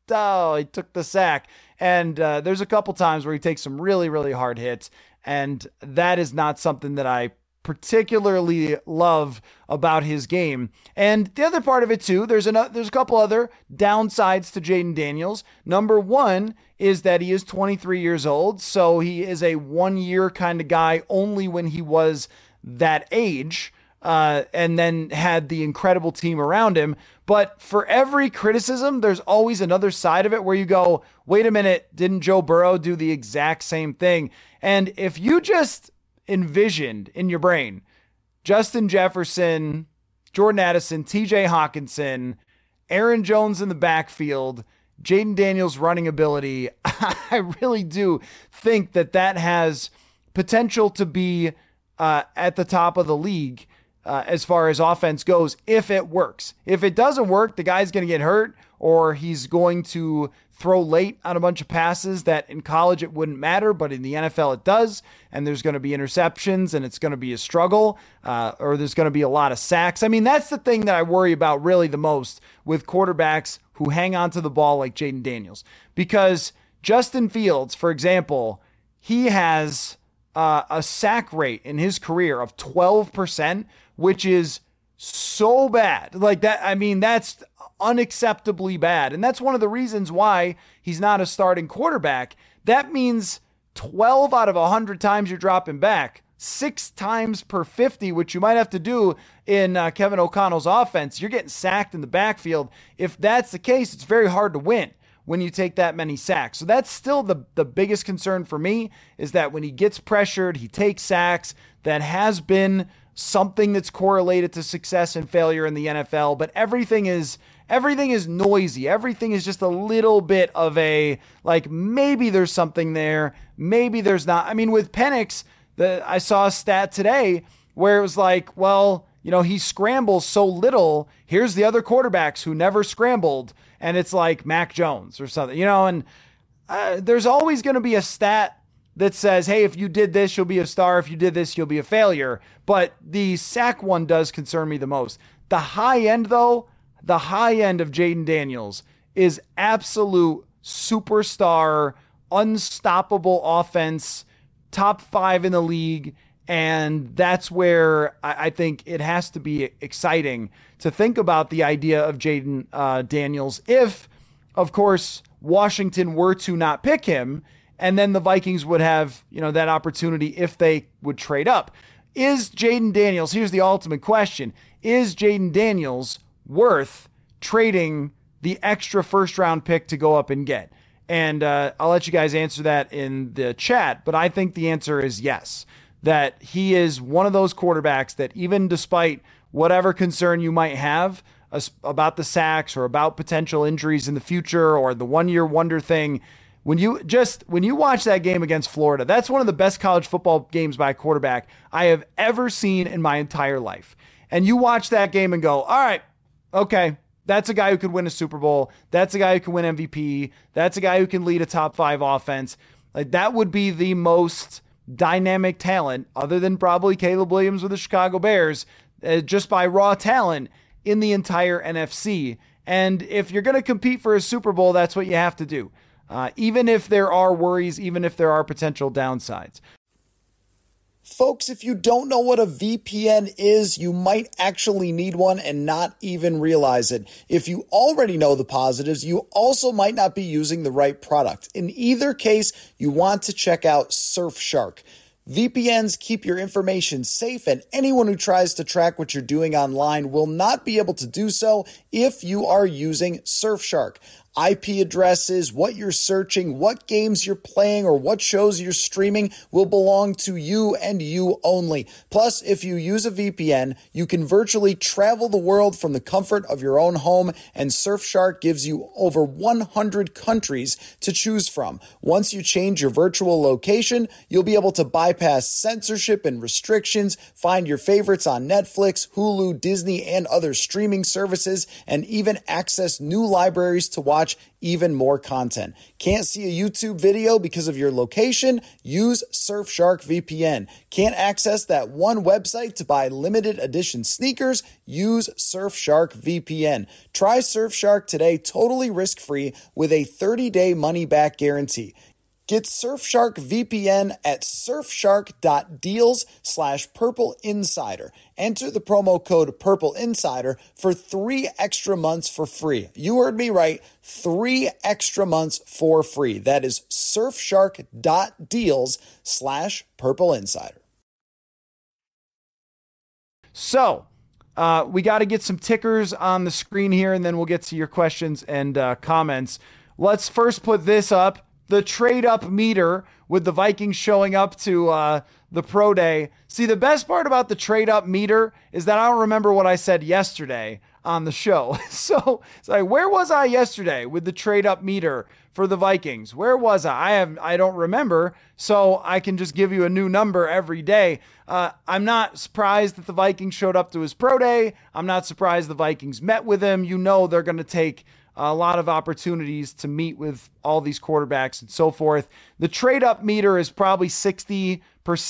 he took the sack. And there's a couple times where he takes some really, really hard hits. And that is not something that I particularly love about his game. And the other part of it too, there's a couple other downsides to Jayden Daniels. Number one is that he is 23 years old. So he is a 1 year kind of guy only when he was that age. And then had the incredible team around him. But for every criticism, there's always another side of it where you go, wait a minute, didn't Joe Burrow do the exact same thing? And if you just envisioned in your brain Justin Jefferson, Jordan Addison, TJ Hawkinson, Aaron Jones in the backfield, Jayden Daniels' running ability, I really do think that has potential to be at the top of the league as far as offense goes, if it works. If it doesn't work, the guy's going to get hurt, or he's going to throw late on a bunch of passes that in college it wouldn't matter, but in the NFL it does, and there's going to be interceptions, and it's going to be a struggle, or there's going to be a lot of sacks. I mean, that's the thing that I worry about really the most with quarterbacks who hang on to the ball like Jayden Daniels. Because Justin Fields, for example, he has a sack rate in his career of 12%, which is so bad. Like that, I mean, that's unacceptably bad. And that's one of the reasons why he's not a starting quarterback. That means 12 out of 100 times you're dropping back, 6 times per 50, which you might have to do in Kevin O'Connell's offense. You're getting sacked in the backfield. If that's the case, it's very hard to win when you take that many sacks. So that's still the biggest concern for me, is that when he gets pressured, he takes sacks. That has been something that's correlated to success and failure in the NFL, but everything is noisy. Everything is just a little bit of a, like, maybe there's something there, maybe there's not. I mean, with Penix, I saw a stat today where it was like, well, you know, he scrambles so little. Here's the other quarterbacks who never scrambled, and it's like Mac Jones or something, you know, and there's always going to be a stat that says, hey, if you did this, you'll be a star. If you did this, you'll be a failure. But the sack one does concern me the most. The high end, though, the high end of Jayden Daniels is absolute superstar, unstoppable offense, top 5 in the league. And that's where I think it has to be exciting to think about the idea of Jayden Daniels if, of course, Washington were to not pick him, and then the Vikings would have, you know, that opportunity if they would trade up. Is Jayden Daniels, here's the ultimate question, is Jayden Daniels worth trading the extra first-round pick to go up and get? And I'll let you guys answer that in the chat, but I think the answer is yes, that he is one of those quarterbacks that even despite whatever concern you might have about the sacks or about potential injuries in the future or the one-year wonder thing, when you watch that game against Florida, that's one of the best college football games by a quarterback I have ever seen in my entire life. And you watch that game and go, all right, okay, that's a guy who could win a Super Bowl. That's a guy who can win MVP. That's a guy who can lead a top 5 offense. Like, that would be the most dynamic talent, other than probably Caleb Williams with the Chicago Bears, just by raw talent in the entire NFC. And if you're going to compete for a Super Bowl, that's what you have to do. Even if there are worries, even if there are potential downsides. Folks, if you don't know what a VPN is, you might actually need one and not even realize it. If you already know the positives, you also might not be using the right product. In either case, you want to check out Surfshark. VPNs keep your information safe, and anyone who tries to track what you're doing online will not be able to do so if you are using Surfshark. IP addresses, what you're searching, what games you're playing, or what shows you're streaming will belong to you and you only. Plus, if you use a VPN, you can virtually travel the world from the comfort of your own home, and Surfshark gives you over 100 countries to choose from. Once you change your virtual location, you'll be able to bypass censorship and restrictions, find your favorites on Netflix, Hulu, Disney, and other streaming services, and even access new libraries to watch watch even more content. Can't see a YouTube video because of your location? Use Surfshark VPN. Can't access that one website to buy limited edition sneakers? Use Surfshark VPN. Try Surfshark today totally risk-free with a 30-day money-back guarantee. Get Surfshark VPN at surfshark.deals/Purple Insider. Enter the promo code Purple Insider for 3 extra months for free. You heard me right, 3 extra months for free. That is surfshark.deals/Purple Insider. So, we got to get some tickers on the screen here, and then we'll get to your questions and comments. Let's first put this up. The trade up meter with the Vikings showing up to the pro day. See, the best part about the trade up meter is that I don't remember what I said yesterday on the show. So it's like, where was I yesterday with the trade up meter for the Vikings? Where was I? I don't remember. So I can just give you a new number every day. I'm not surprised that the Vikings showed up to his pro day. I'm not surprised the Vikings met with him. You know, they're going to take a lot of opportunities to meet with all these quarterbacks and so forth. The trade up meter is probably 60%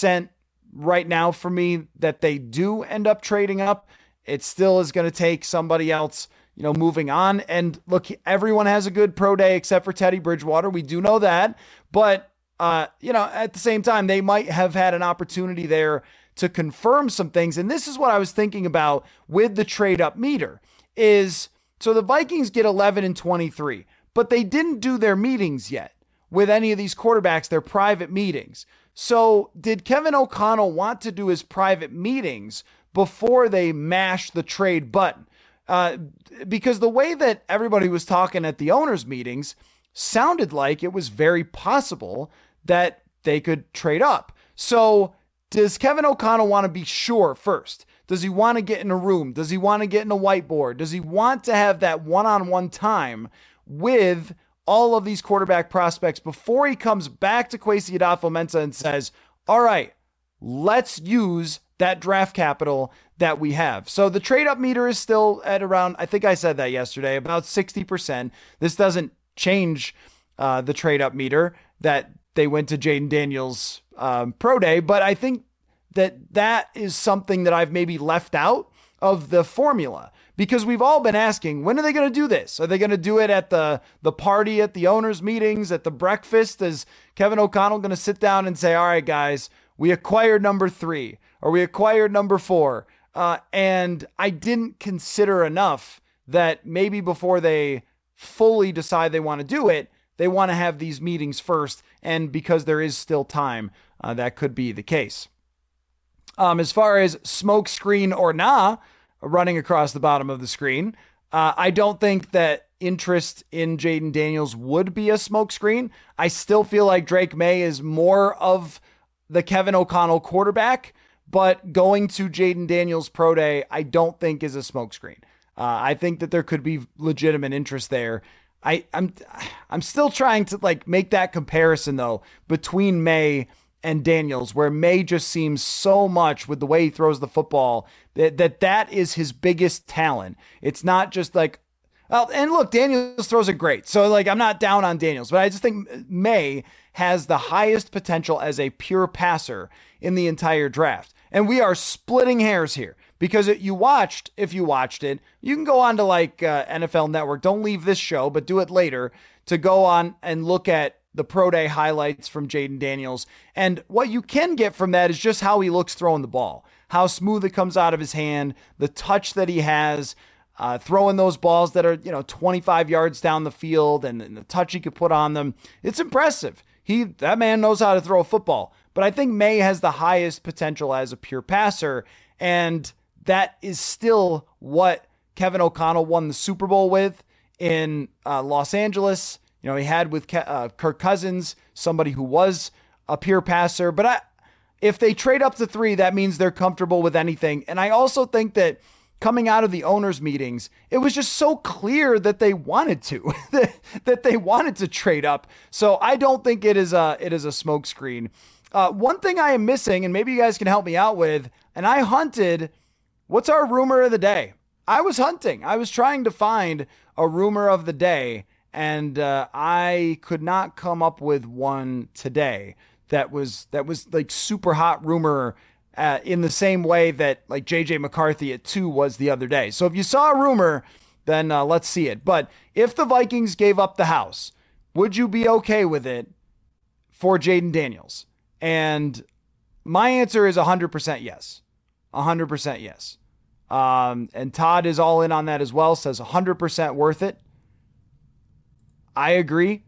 right now for me that they do end up trading up. It still is going to take somebody else, you know, moving on. And look, everyone has a good pro day except for Teddy Bridgewater. We do know that, but you know, at the same time, they might have had an opportunity there to confirm some things. And this is what I was thinking about with the trade up meter is, so the Vikings get 11 and 23, but they didn't do their meetings yet with any of these quarterbacks, their private meetings. So did Kevin O'Connell want to do his private meetings before they mashed the trade button? Because the way that everybody was talking at the owners' meetings sounded like it was very possible that they could trade up. So does Kevin O'Connell want to be sure first? Does he want to get in a room? Does he want to get in a whiteboard? Does he want to have that one-on-one time with all of these quarterback prospects before he comes back to Kwesi Adofo-Mensah and says, all right, let's use that draft capital that we have? So the trade-up meter is still at around, I think I said that yesterday, about 60%. This doesn't change the trade-up meter that they went to Jaden Daniels' pro day, but I think that is something that I've maybe left out of the formula, because we've all been asking, when are they going to do this? Are they going to do it at the party, at the owners' meetings, at the breakfast? Is Kevin O'Connell going to sit down and say, all right, guys, we acquired number 3 or we acquired number 4? And I didn't consider enough that maybe before they fully decide they want to do it, they want to have these meetings first. And because there is still time, that could be the case. As far as smoke screen or nah, running across the bottom of the screen, I don't think that interest in Jaden Daniels would be a smoke screen. I still feel like Drake May is more of the Kevin O'Connell quarterback, but going to Jaden Daniels' pro day, I don't think is a smoke screen. I think that there could be legitimate interest there. I'm still trying to like make that comparison though between May and Daniels, where May just seems so much with the way he throws the football that is his biggest talent. It's not just like, well, and look, Daniels throws it great. So like, I'm not down on Daniels, but I just think May has the highest potential as a pure passer in the entire draft. And we are splitting hairs here because if you watched it, you can go on to like NFL Network. Don't leave this show, but do it later to go on and look at the pro day highlights from Jaden Daniels. And what you can get from that is just how he looks throwing the ball, how smooth it comes out of his hand, the touch that he has, throwing those balls that are, 25 yards down the field and the touch he could put on them. It's impressive. That man knows how to throw a football, but I think May has the highest potential as a pure passer. And that is still what Kevin O'Connell won the Super Bowl with in Los Angeles. He had with Kirk Cousins, somebody who was a pure passer. But if they trade up to 3, that means they're comfortable with anything. And I also think that coming out of the owners' meetings, it was just so clear that they wanted to, that they wanted to trade up. So I don't think it is a smokescreen. One thing I am missing, and maybe you guys can help me out with, and I hunted, what's our rumor of the day? I was hunting. I was trying to find a rumor of the day. And I could not come up with one today that was like super hot rumor in the same way that like JJ McCarthy at 2 was the other day. So if you saw a rumor, then let's see it. But if the Vikings gave up the house, would you be okay with it for Jayden Daniels? And my answer is 100% yes. 100% yes. And Todd is all in on that as well, says 100% worth it. I agree.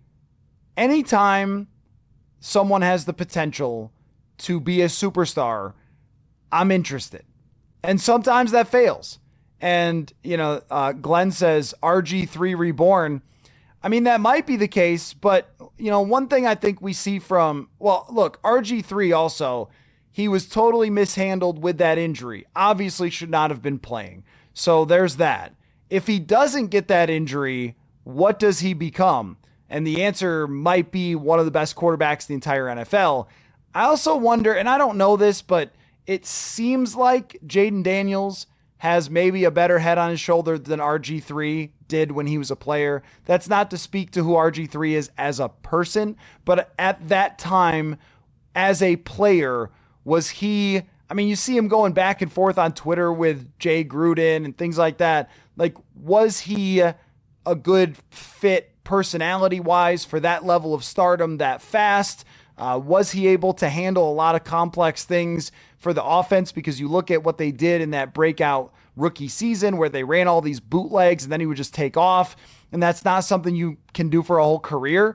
Anytime someone has the potential to be a superstar, I'm interested. And sometimes that fails. And, Glenn says RG3 reborn. I mean, that might be the case, but, one thing I think we see look, RG3 also, he was totally mishandled with that injury. Obviously should not have been playing. So there's that. If he doesn't get that injury, what does he become? And the answer might be one of the best quarterbacks in the entire NFL. I also wonder, and I don't know this, but it seems like Jayden Daniels has maybe a better head on his shoulder than RG3 did when he was a player. That's not to speak to who RG3 is as a person, but at that time, as a player, was he, you see him going back and forth on Twitter with Jay Gruden and things like that. Like, was he a good fit personality-wise for that level of stardom that fast? Was he able to handle a lot of complex things for the offense? Because you look at what they did in that breakout rookie season where they ran all these bootlegs and then he would just take off. And that's not something you can do for a whole career.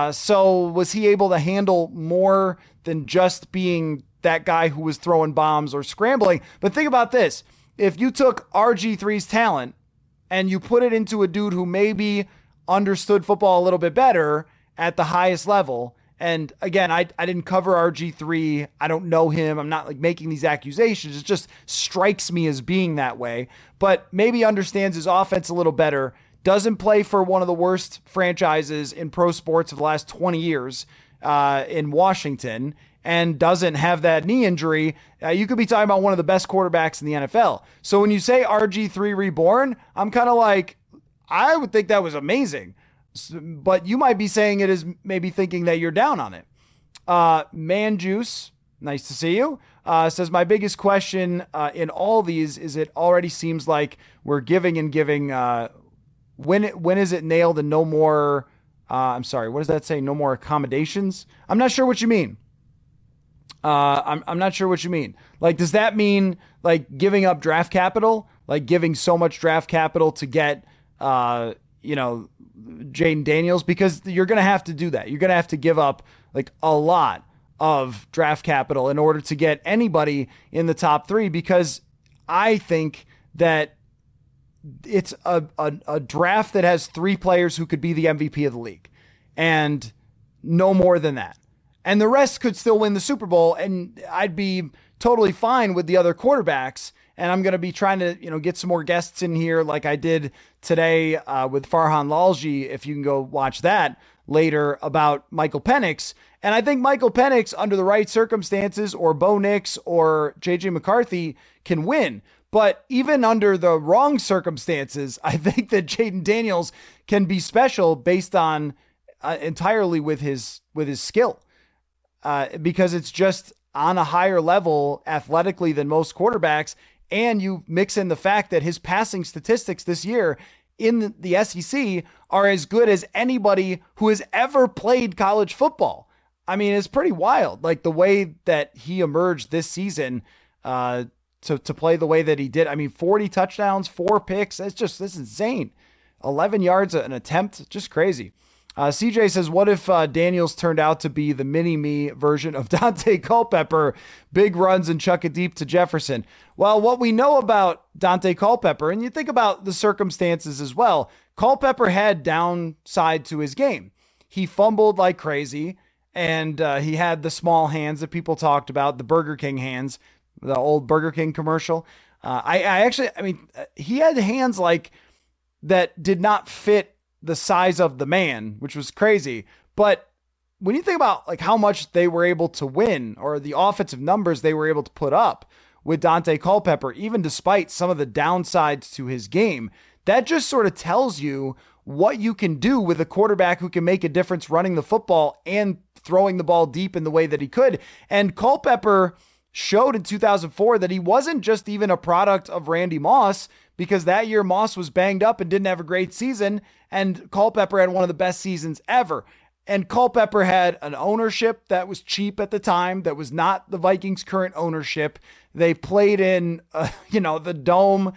So was he able to handle more than just being that guy who was throwing bombs or scrambling? But think about this. If you took RG3's talent and you put it into a dude who maybe understood football a little bit better at the highest level, and again, I didn't cover RG3. I don't know him. I'm not like making these accusations. It just strikes me as being that way. But maybe understands his offense a little better. Doesn't play for one of the worst franchises in pro sports of the last 20 years in Washington, and doesn't have that knee injury. You could be talking about one of the best quarterbacks in the NFL. So when you say RG3 reborn, I'm kind of like, I would think that was amazing. But you might be saying it is maybe thinking that you're down on it. Man Juice, nice to see you, says, my biggest question in all these is it already seems like we're giving and giving. When is it nailed and no more, I'm sorry, what does that say? No more accommodations? I'm not sure what you mean. I'm not sure what you mean. Like, does that mean like giving up draft capital, like giving so much draft capital to get, Jayden Daniels? Because you're going to have to do that. You're going to have to give up like a lot of draft capital in order to get anybody in the top 3, because I think that it's a draft that has 3 players who could be the MVP of the league and no more than that. And the rest could still win the Super Bowl, and I'd be totally fine with the other quarterbacks. And I'm going to be trying to, get some more guests in here like I did today with Farhan Lalji, if you can go watch that later, about Michael Penix. And I think Michael Penix, under the right circumstances, or Bo Nix or JJ McCarthy, can win. But even under the wrong circumstances, I think that Jayden Daniels can be special based on entirely with his skill, because it's just on a higher level athletically than most quarterbacks. And you mix in the fact that his passing statistics this year in the SEC are as good as anybody who has ever played college football. I mean, it's pretty wild. Like the way that he emerged this season to play the way that he did. I mean, 40 touchdowns, 4 picks. That's insane. 11 yards an attempt. Just crazy. CJ says, what if Daniels turned out to be the mini-me version of Dante Culpepper? Big runs and chuck it deep to Jefferson. Well, what we know about Dante Culpepper, and you think about the circumstances as well, Culpepper had downside to his game. He fumbled like crazy, and he had the small hands that people talked about, the Burger King hands, the old Burger King commercial. He had hands like that did not fit the size of the man, which was crazy. But when you think about like how much they were able to win, or the offensive numbers they were able to put up with Dante Culpepper, even despite some of the downsides to his game, that just sort of tells you what you can do with a quarterback who can make a difference running the football and throwing the ball deep in the way that he could. And Culpepper showed in 2004 that he wasn't just even a product of Randy Moss, because that year Moss was banged up and didn't have a great season, and Culpepper had one of the best seasons ever. And Culpepper had an ownership that was cheap at the time, that was not the Vikings' current ownership. They played in, the Dome,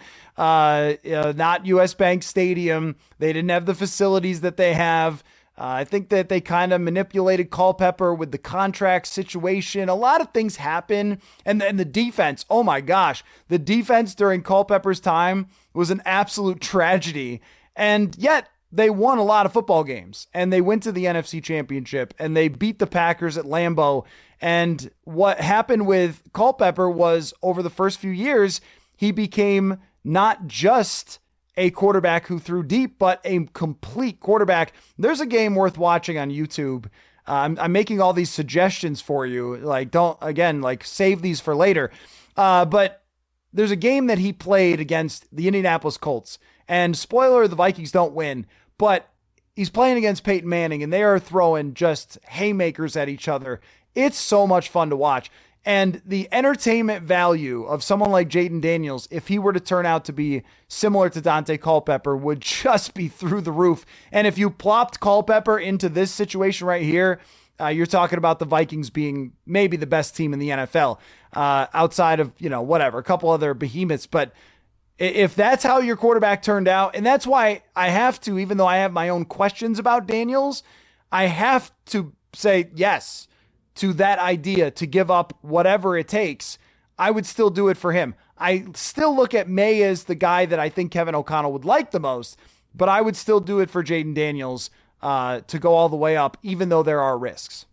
not US Bank Stadium. They didn't have the facilities that they have. I think that they kind of manipulated Culpepper with the contract situation. A lot of things happen. And then the defense, oh my gosh, the defense during Culpepper's time was an absolute tragedy. And yet they won a lot of football games, and they went to the NFC Championship, and they beat the Packers at Lambeau. And what happened with Culpepper was, over the first few years, he became not just a quarterback who threw deep, but a complete quarterback. There's a game worth watching on YouTube. I'm making all these suggestions for you. Save these for later. But there's a game that he played against the Indianapolis Colts, and spoiler, the Vikings don't win, but he's playing against Peyton Manning, and they are throwing just haymakers at each other. It's so much fun to watch. And the entertainment value of someone like Jayden Daniels, if he were to turn out to be similar to Dante Culpepper, would just be through the roof. And if you plopped Culpepper into this situation right here, you're talking about the Vikings being maybe the best team in the NFL, outside of, a couple other behemoths. But if that's how your quarterback turned out, and that's why I have to, even though I have my own questions about Daniels, I have to say yes to that idea to give up whatever it takes. I would still do it for him. I still look at May as the guy that I think Kevin O'Connell would like the most, but I would still do it for Jayden Daniels to go all the way up, even though there are risks.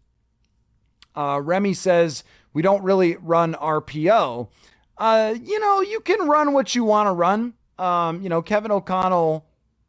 Remy says, we don't really run RPO. You can run what you want to run. Kevin O'Connell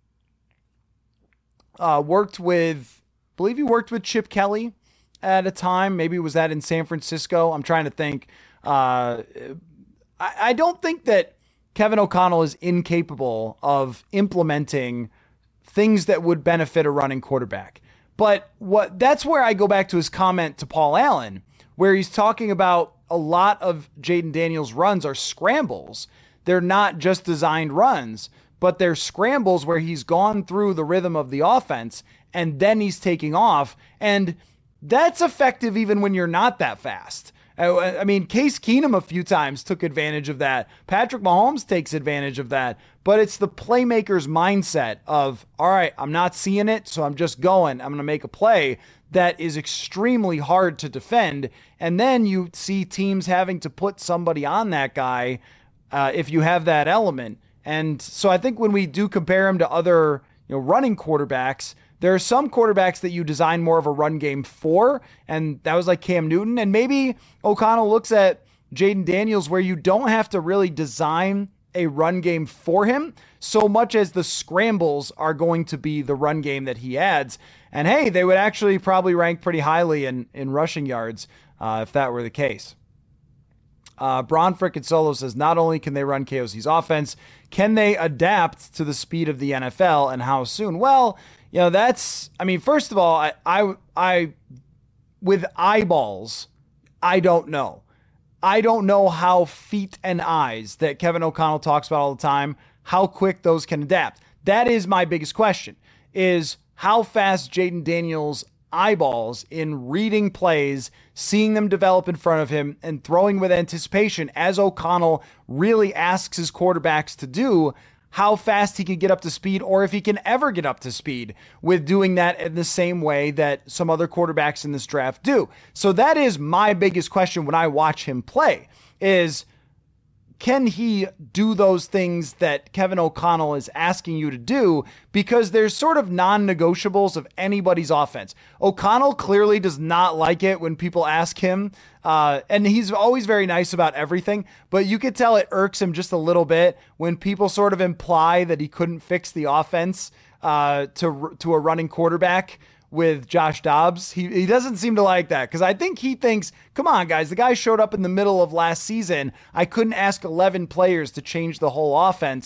worked with Chip Kelly at a time. Maybe was that in San Francisco? I'm trying to think. I don't think that Kevin O'Connell is incapable of implementing things that would benefit a running quarterback. But that's where I go back to his comment to Paul Allen, where he's talking about a lot of Jayden Daniels' runs are scrambles. They're not just designed runs, but they're scrambles where he's gone through the rhythm of the offense and then he's taking off. And that's effective even when you're not that fast. I mean, Case Keenum a few times took advantage of that. Patrick Mahomes takes advantage of that. But it's the playmaker's mindset of, all right, I'm not seeing it, so I'm just going. I'm going to make a play that is extremely hard to defend. And then you see teams having to put somebody on that guy if you have that element. And so I think when we do compare him to other running quarterbacks, there are some quarterbacks that you design more of a run game for, and that was like Cam Newton. And maybe O'Connell looks at Jayden Daniels where you don't have to really design a run game for him so much as the scrambles are going to be the run game that he adds. And hey, they would actually probably rank pretty highly in rushing yards if that were the case. Braun Frickin' Solo says, not only can they run KOC's offense, can they adapt to the speed of the NFL and how soon? Well, first of all, I with eyeballs, I don't know. I don't know how feet and eyes that Kevin O'Connell talks about all the time, how quick those can adapt. That is my biggest question, is how fast Jayden Daniels' eyeballs in reading plays, seeing them develop in front of him, and throwing with anticipation, as O'Connell really asks his quarterbacks to do, how fast he can get up to speed, or if he can ever get up to speed with doing that in the same way that some other quarterbacks in this draft do. So that is my biggest question when I watch him play, is can he do those things that Kevin O'Connell is asking you to do? Because there's sort of non-negotiables of anybody's offense. O'Connell clearly does not like it when people ask him, and he's always very nice about everything, but you could tell it irks him just a little bit when people sort of imply that he couldn't fix the offense to a running quarterback with Josh Dobbs. He doesn't seem to like that, because I think he thinks, come on, guys, the guy showed up in the middle of last season. I couldn't ask 11 players to change the whole offense.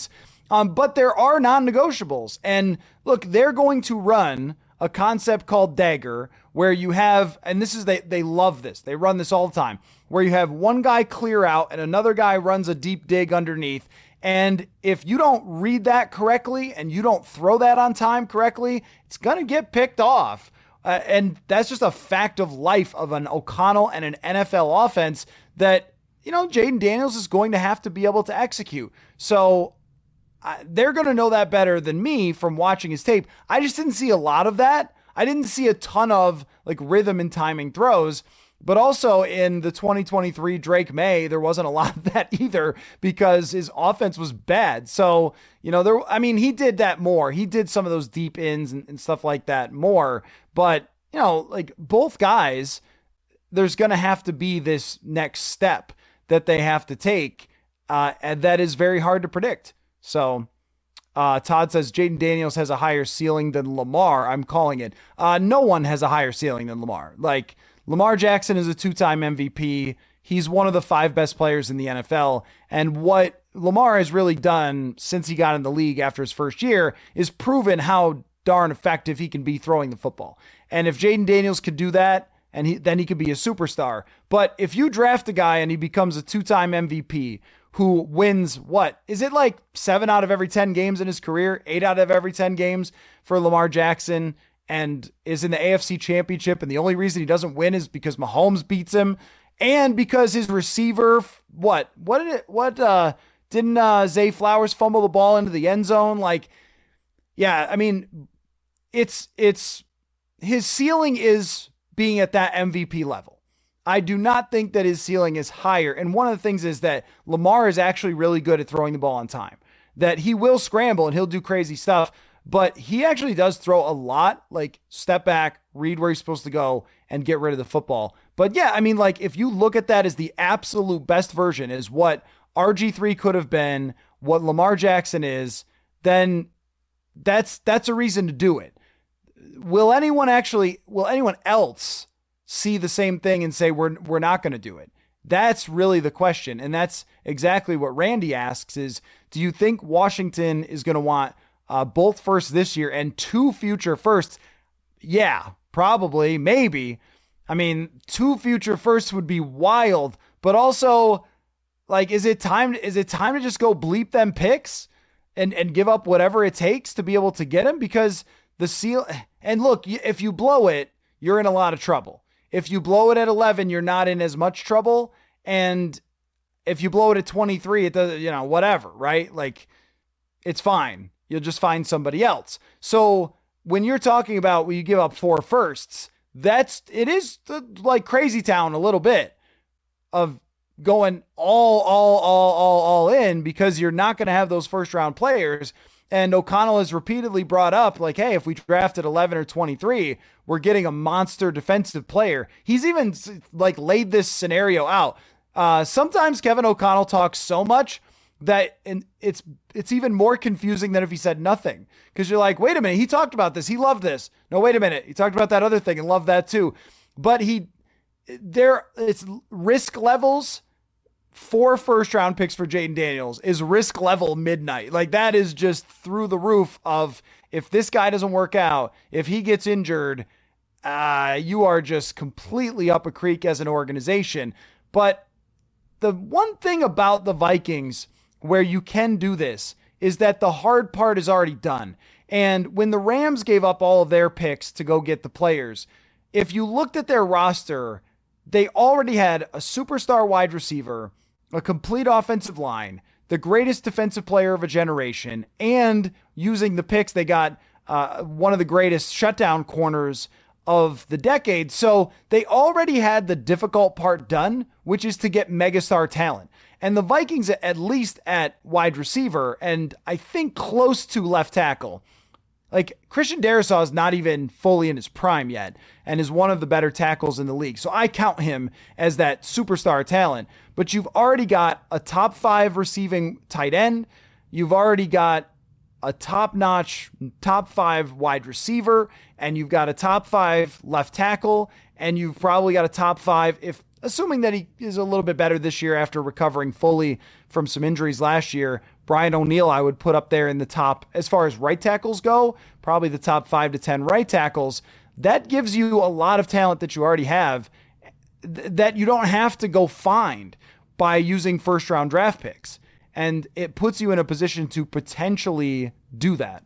But there are non-negotiables. And look, they're going to run a concept called Dagger, where you have, and this is, they love this. They run this all the time, where you have one guy clear out and another guy runs a deep dig underneath. And if you don't read that correctly and you don't throw that on time correctly, it's going to get picked off. And that's just a fact of life of an O'Connell and an NFL offense that, Jayden Daniels is going to have to be able to execute. So they're going to know that better than me from watching his tape. I just didn't see a lot of that. I didn't see a ton of like rhythm and timing throws. But also in the 2023 Drake May, there wasn't a lot of that either because his offense was bad. So, he did that more. He did some of those deep ins and stuff like that more. But, like both guys, there's going to have to be this next step that they have to take. And that is very hard to predict. So Todd says Jayden Daniels has a higher ceiling than Lamar. I'm calling it. No one has a higher ceiling than Lamar. Like, Lamar Jackson is a 2-time MVP. He's one of the 5 best players in the NFL. And what Lamar has really done since he got in the league after his first year is proven how darn effective he can be throwing the football. And if Jayden Daniels could do that, then he could be a superstar. But if you draft a guy and he becomes a 2-time MVP who wins, what? Is it like 7 out of every 10 games in his career? 8 out of every 10 games for Lamar Jackson? And is in the AFC Championship, and the only reason he doesn't win is because Mahomes beats him, and because his receiver, didn't Zay Flowers fumble the ball into the end zone? Like, yeah, I mean, it's his ceiling is being at that MVP level. I do not think that his ceiling is higher, and one of the things is that Lamar is actually really good at throwing the ball on time, that he will scramble and he'll do crazy stuff. But he actually does throw a lot, like step back, read where he's supposed to go, and get rid of the football. But yeah, I mean, like if you look at that as the absolute best version is what RG3 could have been, what Lamar Jackson is, then that's a reason to do it. Will anyone else see the same thing and say we're not going to do it? That's really the question. And that's exactly what Randy asks is, do you think Washington is going to want both firsts this year and 2 future firsts? Yeah, probably, maybe. I mean, 2 future firsts would be wild, but also, like, is it time to just go bleep them picks and give up whatever it takes to be able to get them? Because and look, if you blow it, you're in a lot of trouble. If you blow it at 11, you're not in as much trouble. And if you blow it at 23, it does, whatever, right? Like, it's fine. You'll just find somebody else. So when you're talking about when you give up 4 firsts, it is like crazy town a little bit of going all in because you're not going to have those first round players. And O'Connell has repeatedly brought up like, hey, if we drafted 11 or 23, we're getting a monster defensive player. He's even like laid this scenario out. Sometimes Kevin O'Connell talks so much that it's even more confusing than if he said nothing, because you're like, wait a minute, he talked about this, he loved this. No, wait a minute, he talked about that other thing and loved that too. But it's risk levels. 4 first round picks for Jayden Daniels is risk level midnight. Like, that is just through the roof of, if this guy doesn't work out, if he gets injured, you are just completely up a creek as an organization. But the one thing about the Vikings where you can do this is that the hard part is already done. And when the Rams gave up all of their picks to go get the players, if you looked at their roster, they already had a superstar wide receiver, a complete offensive line, the greatest defensive player of a generation, and using the picks, they got one of the greatest shutdown corners of the decade. So they already had the difficult part done, which is to get megastar talent. And the Vikings, at least at wide receiver, and I think close to left tackle, like Christian Darrisaw is not even fully in his prime yet and is one of the better tackles in the league. So I count him as that superstar talent. But you've already got a top 5 receiving tight end. You've already got a top-notch top 5 wide receiver, and you've got a top 5 left tackle, and you've probably got a top 5, assuming that he is a little bit better this year after recovering fully from some injuries last year, Brian O'Neill, I would put up there in the top, as far as right tackles go, probably the top 5 to 10 right tackles. That gives you a lot of talent that you already have that you don't have to go find by using first round draft picks. And it puts you in a position to potentially do that.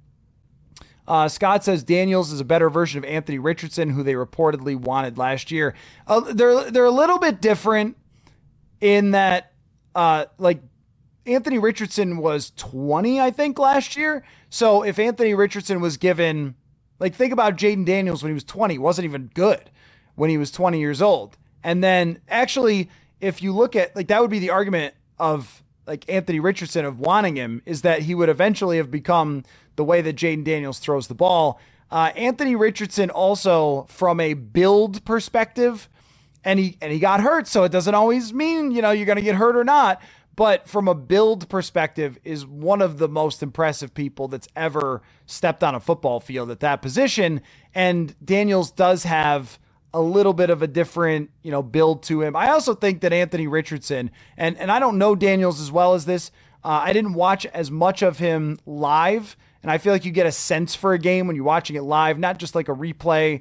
Scott says Daniels is a better version of Anthony Richardson, who they reportedly wanted last year. They're a little bit different in that, like Anthony Richardson was 20, I think, last year. So if Anthony Richardson was given, like, think about Jaden Daniels when he was 20, wasn't even good when he was 20 years old. And then actually, if you look at, like, that would be the argument of like Anthony Richardson of wanting him, is that he would eventually have become the way that Jaden Daniels throws the ball. Anthony Richardson also, from a build perspective, and he got hurt, so it doesn't always mean, you're going to get hurt or not, but from a build perspective is one of the most impressive people that's ever stepped on a football field at that position. And Daniels does have a little bit of a different, build to him. I also think that Anthony Richardson, and I don't know Daniels as well as this, I didn't watch as much of him live, and I feel like you get a sense for a game when you're watching it live, not just like a replay,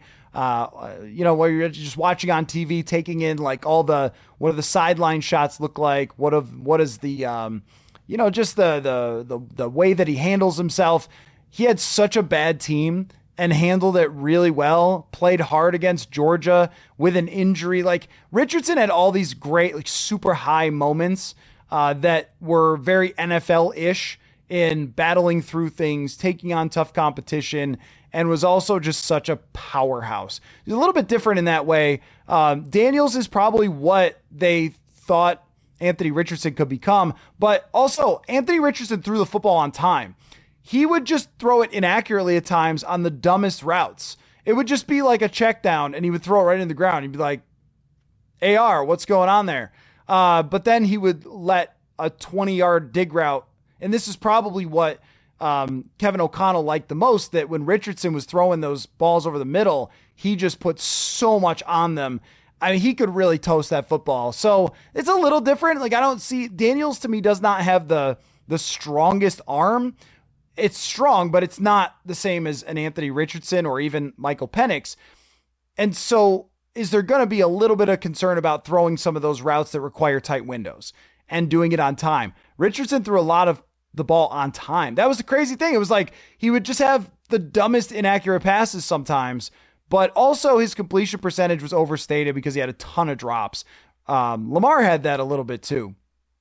where you're just watching on TV, taking in like what do the sideline shots look like? What is the, just the way that he handles himself. He had such a bad team and handled it really well, played hard against Georgia with an injury. Like Richardson had all these great, like super high moments that were very NFL-ish in battling through things, taking on tough competition, and was also just such a powerhouse. He's a little bit different in that way. Daniels is probably what they thought Anthony Richardson could become, but also Anthony Richardson threw the football on time. He would just throw it inaccurately at times on the dumbest routes. It would just be like a check down, and he would throw it right in the ground. He'd be like, AR, what's going on there? But then he would let a 20-yard dig route, and this is probably what Kevin O'Connell liked the most, that when Richardson was throwing those balls over the middle, he just put so much on them. I mean, he could really toast that football. So it's a little different. Like, I don't see, Daniels to me does not have the strongest arm. It's strong, but it's not the same as an Anthony Richardson or even Michael Penix. And so is there going to be a little bit of concern about throwing some of those routes that require tight windows and doing it on time? Richardson threw a lot of the ball on time. That was the crazy thing. It was like he would just have the dumbest inaccurate passes sometimes, but also his completion percentage was overstated because he had a ton of drops. Lamar had that a little bit too.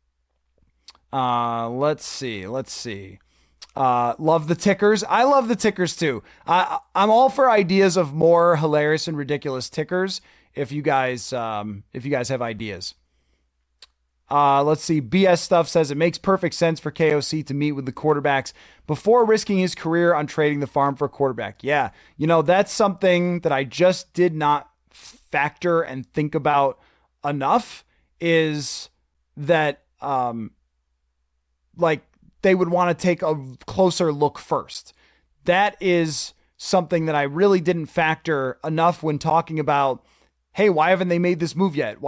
Let's see. Love the tickers. I love the tickers too. I'm all for ideas of more hilarious and ridiculous tickers. If you guys have ideas. Let's see. BS Stuff says it makes perfect sense for KOC to meet with the quarterbacks before risking his career on trading the farm for a quarterback. Yeah. That's something that I just did not factor and think about enough, is that, they would want to take a closer look first. That is something that I really didn't factor enough when talking about, hey, why haven't they made this move yet?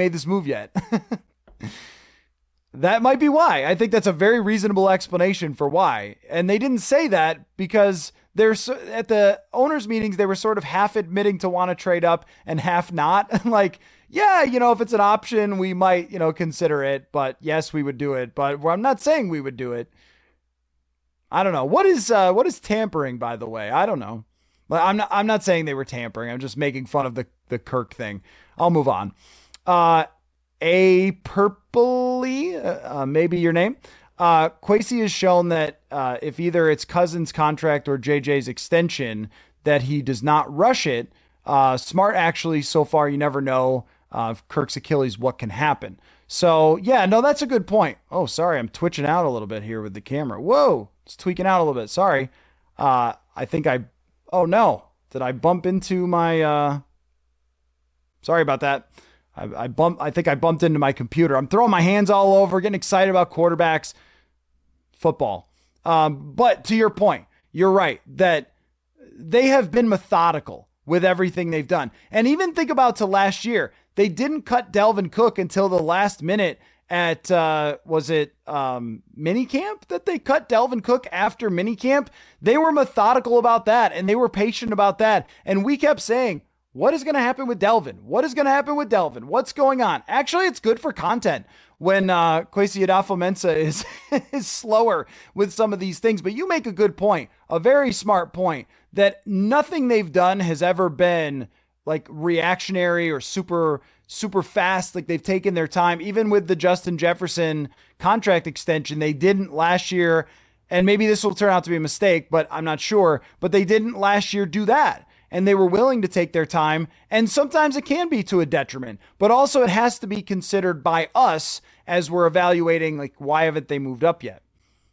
That might be why. I think that's a very reasonable explanation for why. And they didn't say that because at the owners' meetings, they were sort of half admitting to want to trade up and half not. Like, yeah, if it's an option, we might, consider it. But yes, we would do it. But I'm not saying we would do it. I don't know. What is tampering, by the way? I don't know. But I'm not saying they were tampering. I'm just making fun of the Kirk thing. I'll move on. A Purpley, maybe your name. Kwesi has shown that if either it's Cousins' contract or JJ's extension, that he does not rush it. Smart, actually, so far, you never know if Kirk's Achilles, what can happen. So, yeah, no, that's a good point. Oh, sorry, I'm twitching out a little bit here with the camera. Whoa, it's tweaking out a little bit. Sorry. Oh, no. Did I bump into my... Sorry about that. I think I bumped into my computer. I'm throwing my hands all over, getting excited about quarterbacks, football. But to your point, you're right that they have been methodical with everything they've done. And even think about to last year, they didn't cut Dalvin Cook until the last minute at, was it minicamp that they cut Delvin Cook after minicamp? They were methodical about that, and they were patient about that. And we kept saying, what is going to happen with Delvin? What is going to happen with Delvin? What's going on? Actually, it's good for content when Kwesi Adofo-Mensah is, is slower with some of these things. But you make a good point, a very smart point, that nothing they've done has ever been like reactionary or super fast. Like they've taken their time. Even with the Justin Jefferson contract extension, they didn't last year. And maybe this will turn out to be a mistake, but I'm not sure. But they didn't last year do that. And they were willing to take their time. And sometimes it can be to a detriment, but also it has to be considered by us as we're evaluating, like, why haven't they moved up yet?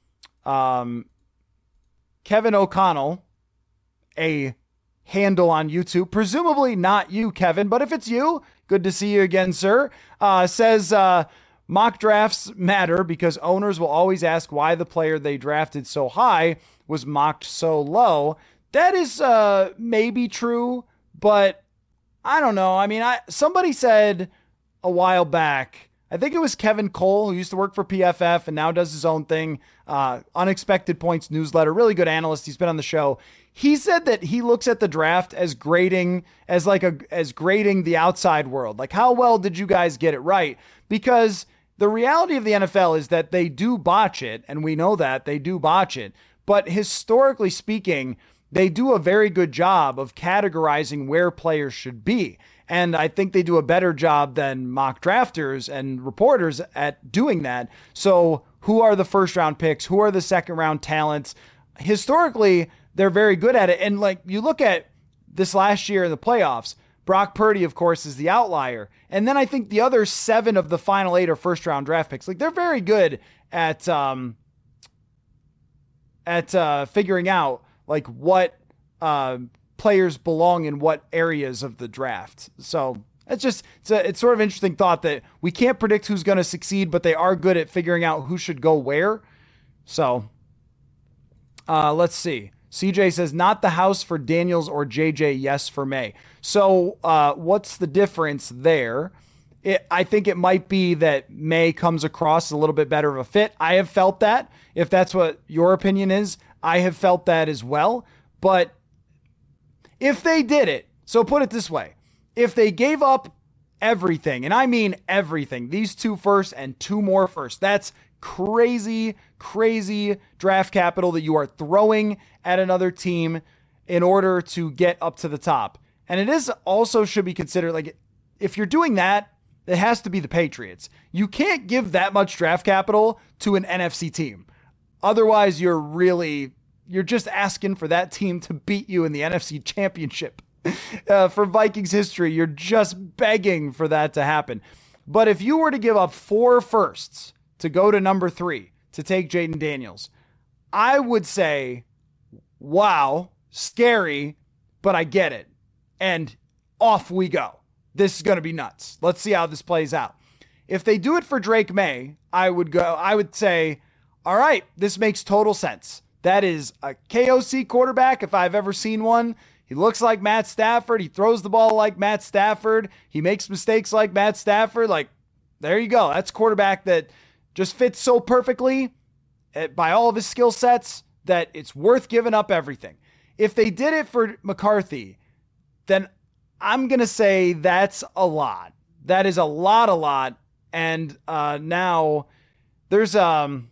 Kevin O'Connell, a handle on YouTube, presumably not you, Kevin, but if it's you, good to see you again, sir, says mock drafts matter because owners will always ask why the player they drafted so high was mocked so low. That is maybe true, but I don't know. I mean, somebody said a while back, I think it was Kevin Cole, who used to work for PFF and now does his own thing, Unexpected Points newsletter, really good analyst. He's been on the show. He said that he looks at the draft as grading the outside world. Like, how well did you guys get it right? Because the reality of the NFL is that they do botch it, and we know that they do botch it. But historically speaking, they do a very good job of categorizing where players should be. And I think they do a better job than mock drafters and reporters at doing that. So who are the first round picks? Who are the second round talents? Historically, they're very good at it. And like you look at this last year in the playoffs, Brock Purdy, of course, is the outlier. And then I think the other 7 of the final 8 are first round draft picks. Like they're very good at figuring out like what players belong in what areas of the draft. So it's sort of an interesting thought that we can't predict who's going to succeed, but they are good at figuring out who should go where. So let's see. CJ says, not the house for Daniels or JJ, yes for May. So what's the difference there? I think it might be that May comes across as a little bit better of a fit. I have felt that. If that's what your opinion is, I have felt that as well. But if they did it, so put it this way, if they gave up everything, and I mean everything, these 2 firsts and 2 more firsts, that's crazy draft capital that you are throwing at another team in order to get up to the top. And it is also should be considered, like, if you're doing that, it has to be the Patriots. You can't give that much draft capital to an NFC team. Otherwise, you're just asking for that team to beat you in the NFC Championship. For Vikings history, you're just begging for that to happen. But if you were to give up 4 firsts to go to number 3 to take Jayden Daniels, I would say, wow, scary, but I get it. And off we go. This is going to be nuts. Let's see how this plays out. If they do it for Drake May, I would say, all right, this makes total sense. That is a KOC quarterback if I've ever seen one. He looks like Matt Stafford. He throws the ball like Matt Stafford. He makes mistakes like Matt Stafford. Like, there you go. That's a quarterback that just fits so perfectly by all of his skill sets that it's worth giving up everything. If they did it for McCarthy, then I'm going to say that's a lot. That is a lot. And now there is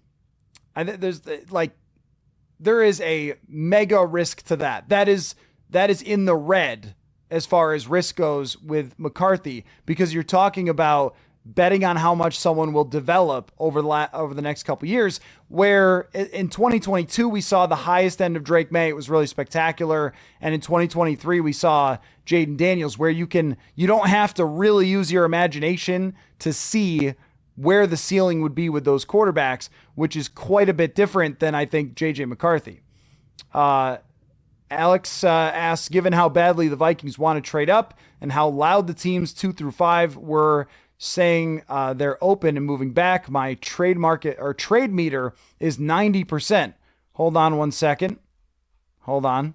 a mega risk to that. That is in the red as far as risk goes with McCarthy, because you're talking about betting on how much someone will develop over the next couple of years, where in 2022, we saw the highest end of Drake May. It was really spectacular. And in 2023, we saw Jayden Daniels, where you don't have to really use your imagination to see where the ceiling would be with those quarterbacks, which is quite a bit different than I think JJ McCarthy. Alex asks, given how badly the Vikings want to trade up and how loud the teams 2 through 5 were saying they're open and moving back, my trade meter is 90%. Hold on one second. Hold on.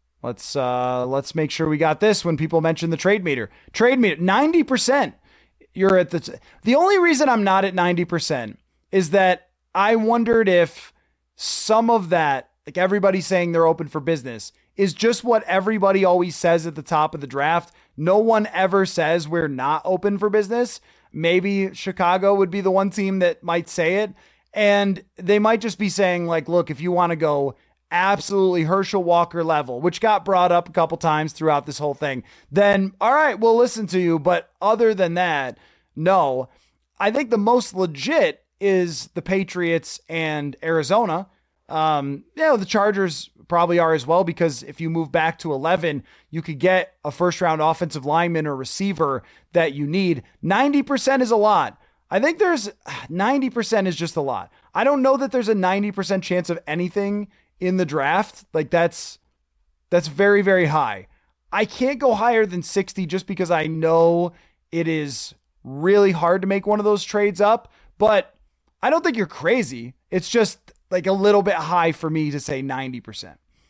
Let's make sure we got this when people mention the trade meter. Trade meter, 90%. you're at the only reason I'm not at 90% is that I wondered if some of that, like everybody saying they're open for business, is just what everybody always says at the top of the draft. No one ever says we're not open for business. Maybe Chicago would be the one team that might say it. And they might just be saying like, look, if you want to go absolutely Herschel Walker level, which got brought up a couple times throughout this whole thing, then all right, we'll listen to you. But other than that, no. I think the most legit is the Patriots and Arizona. The Chargers probably are as well, because if you move back to 11, you could get a first round offensive lineman or receiver that you need. 90% is a lot. I think 90% is just a lot. I don't know that there's a 90% chance of anything in the draft. Like that's very, very high. I can't go higher than 60 just because I know it is really hard to make one of those trades up, but I don't think you're crazy. It's just like a little bit high for me to say 90%.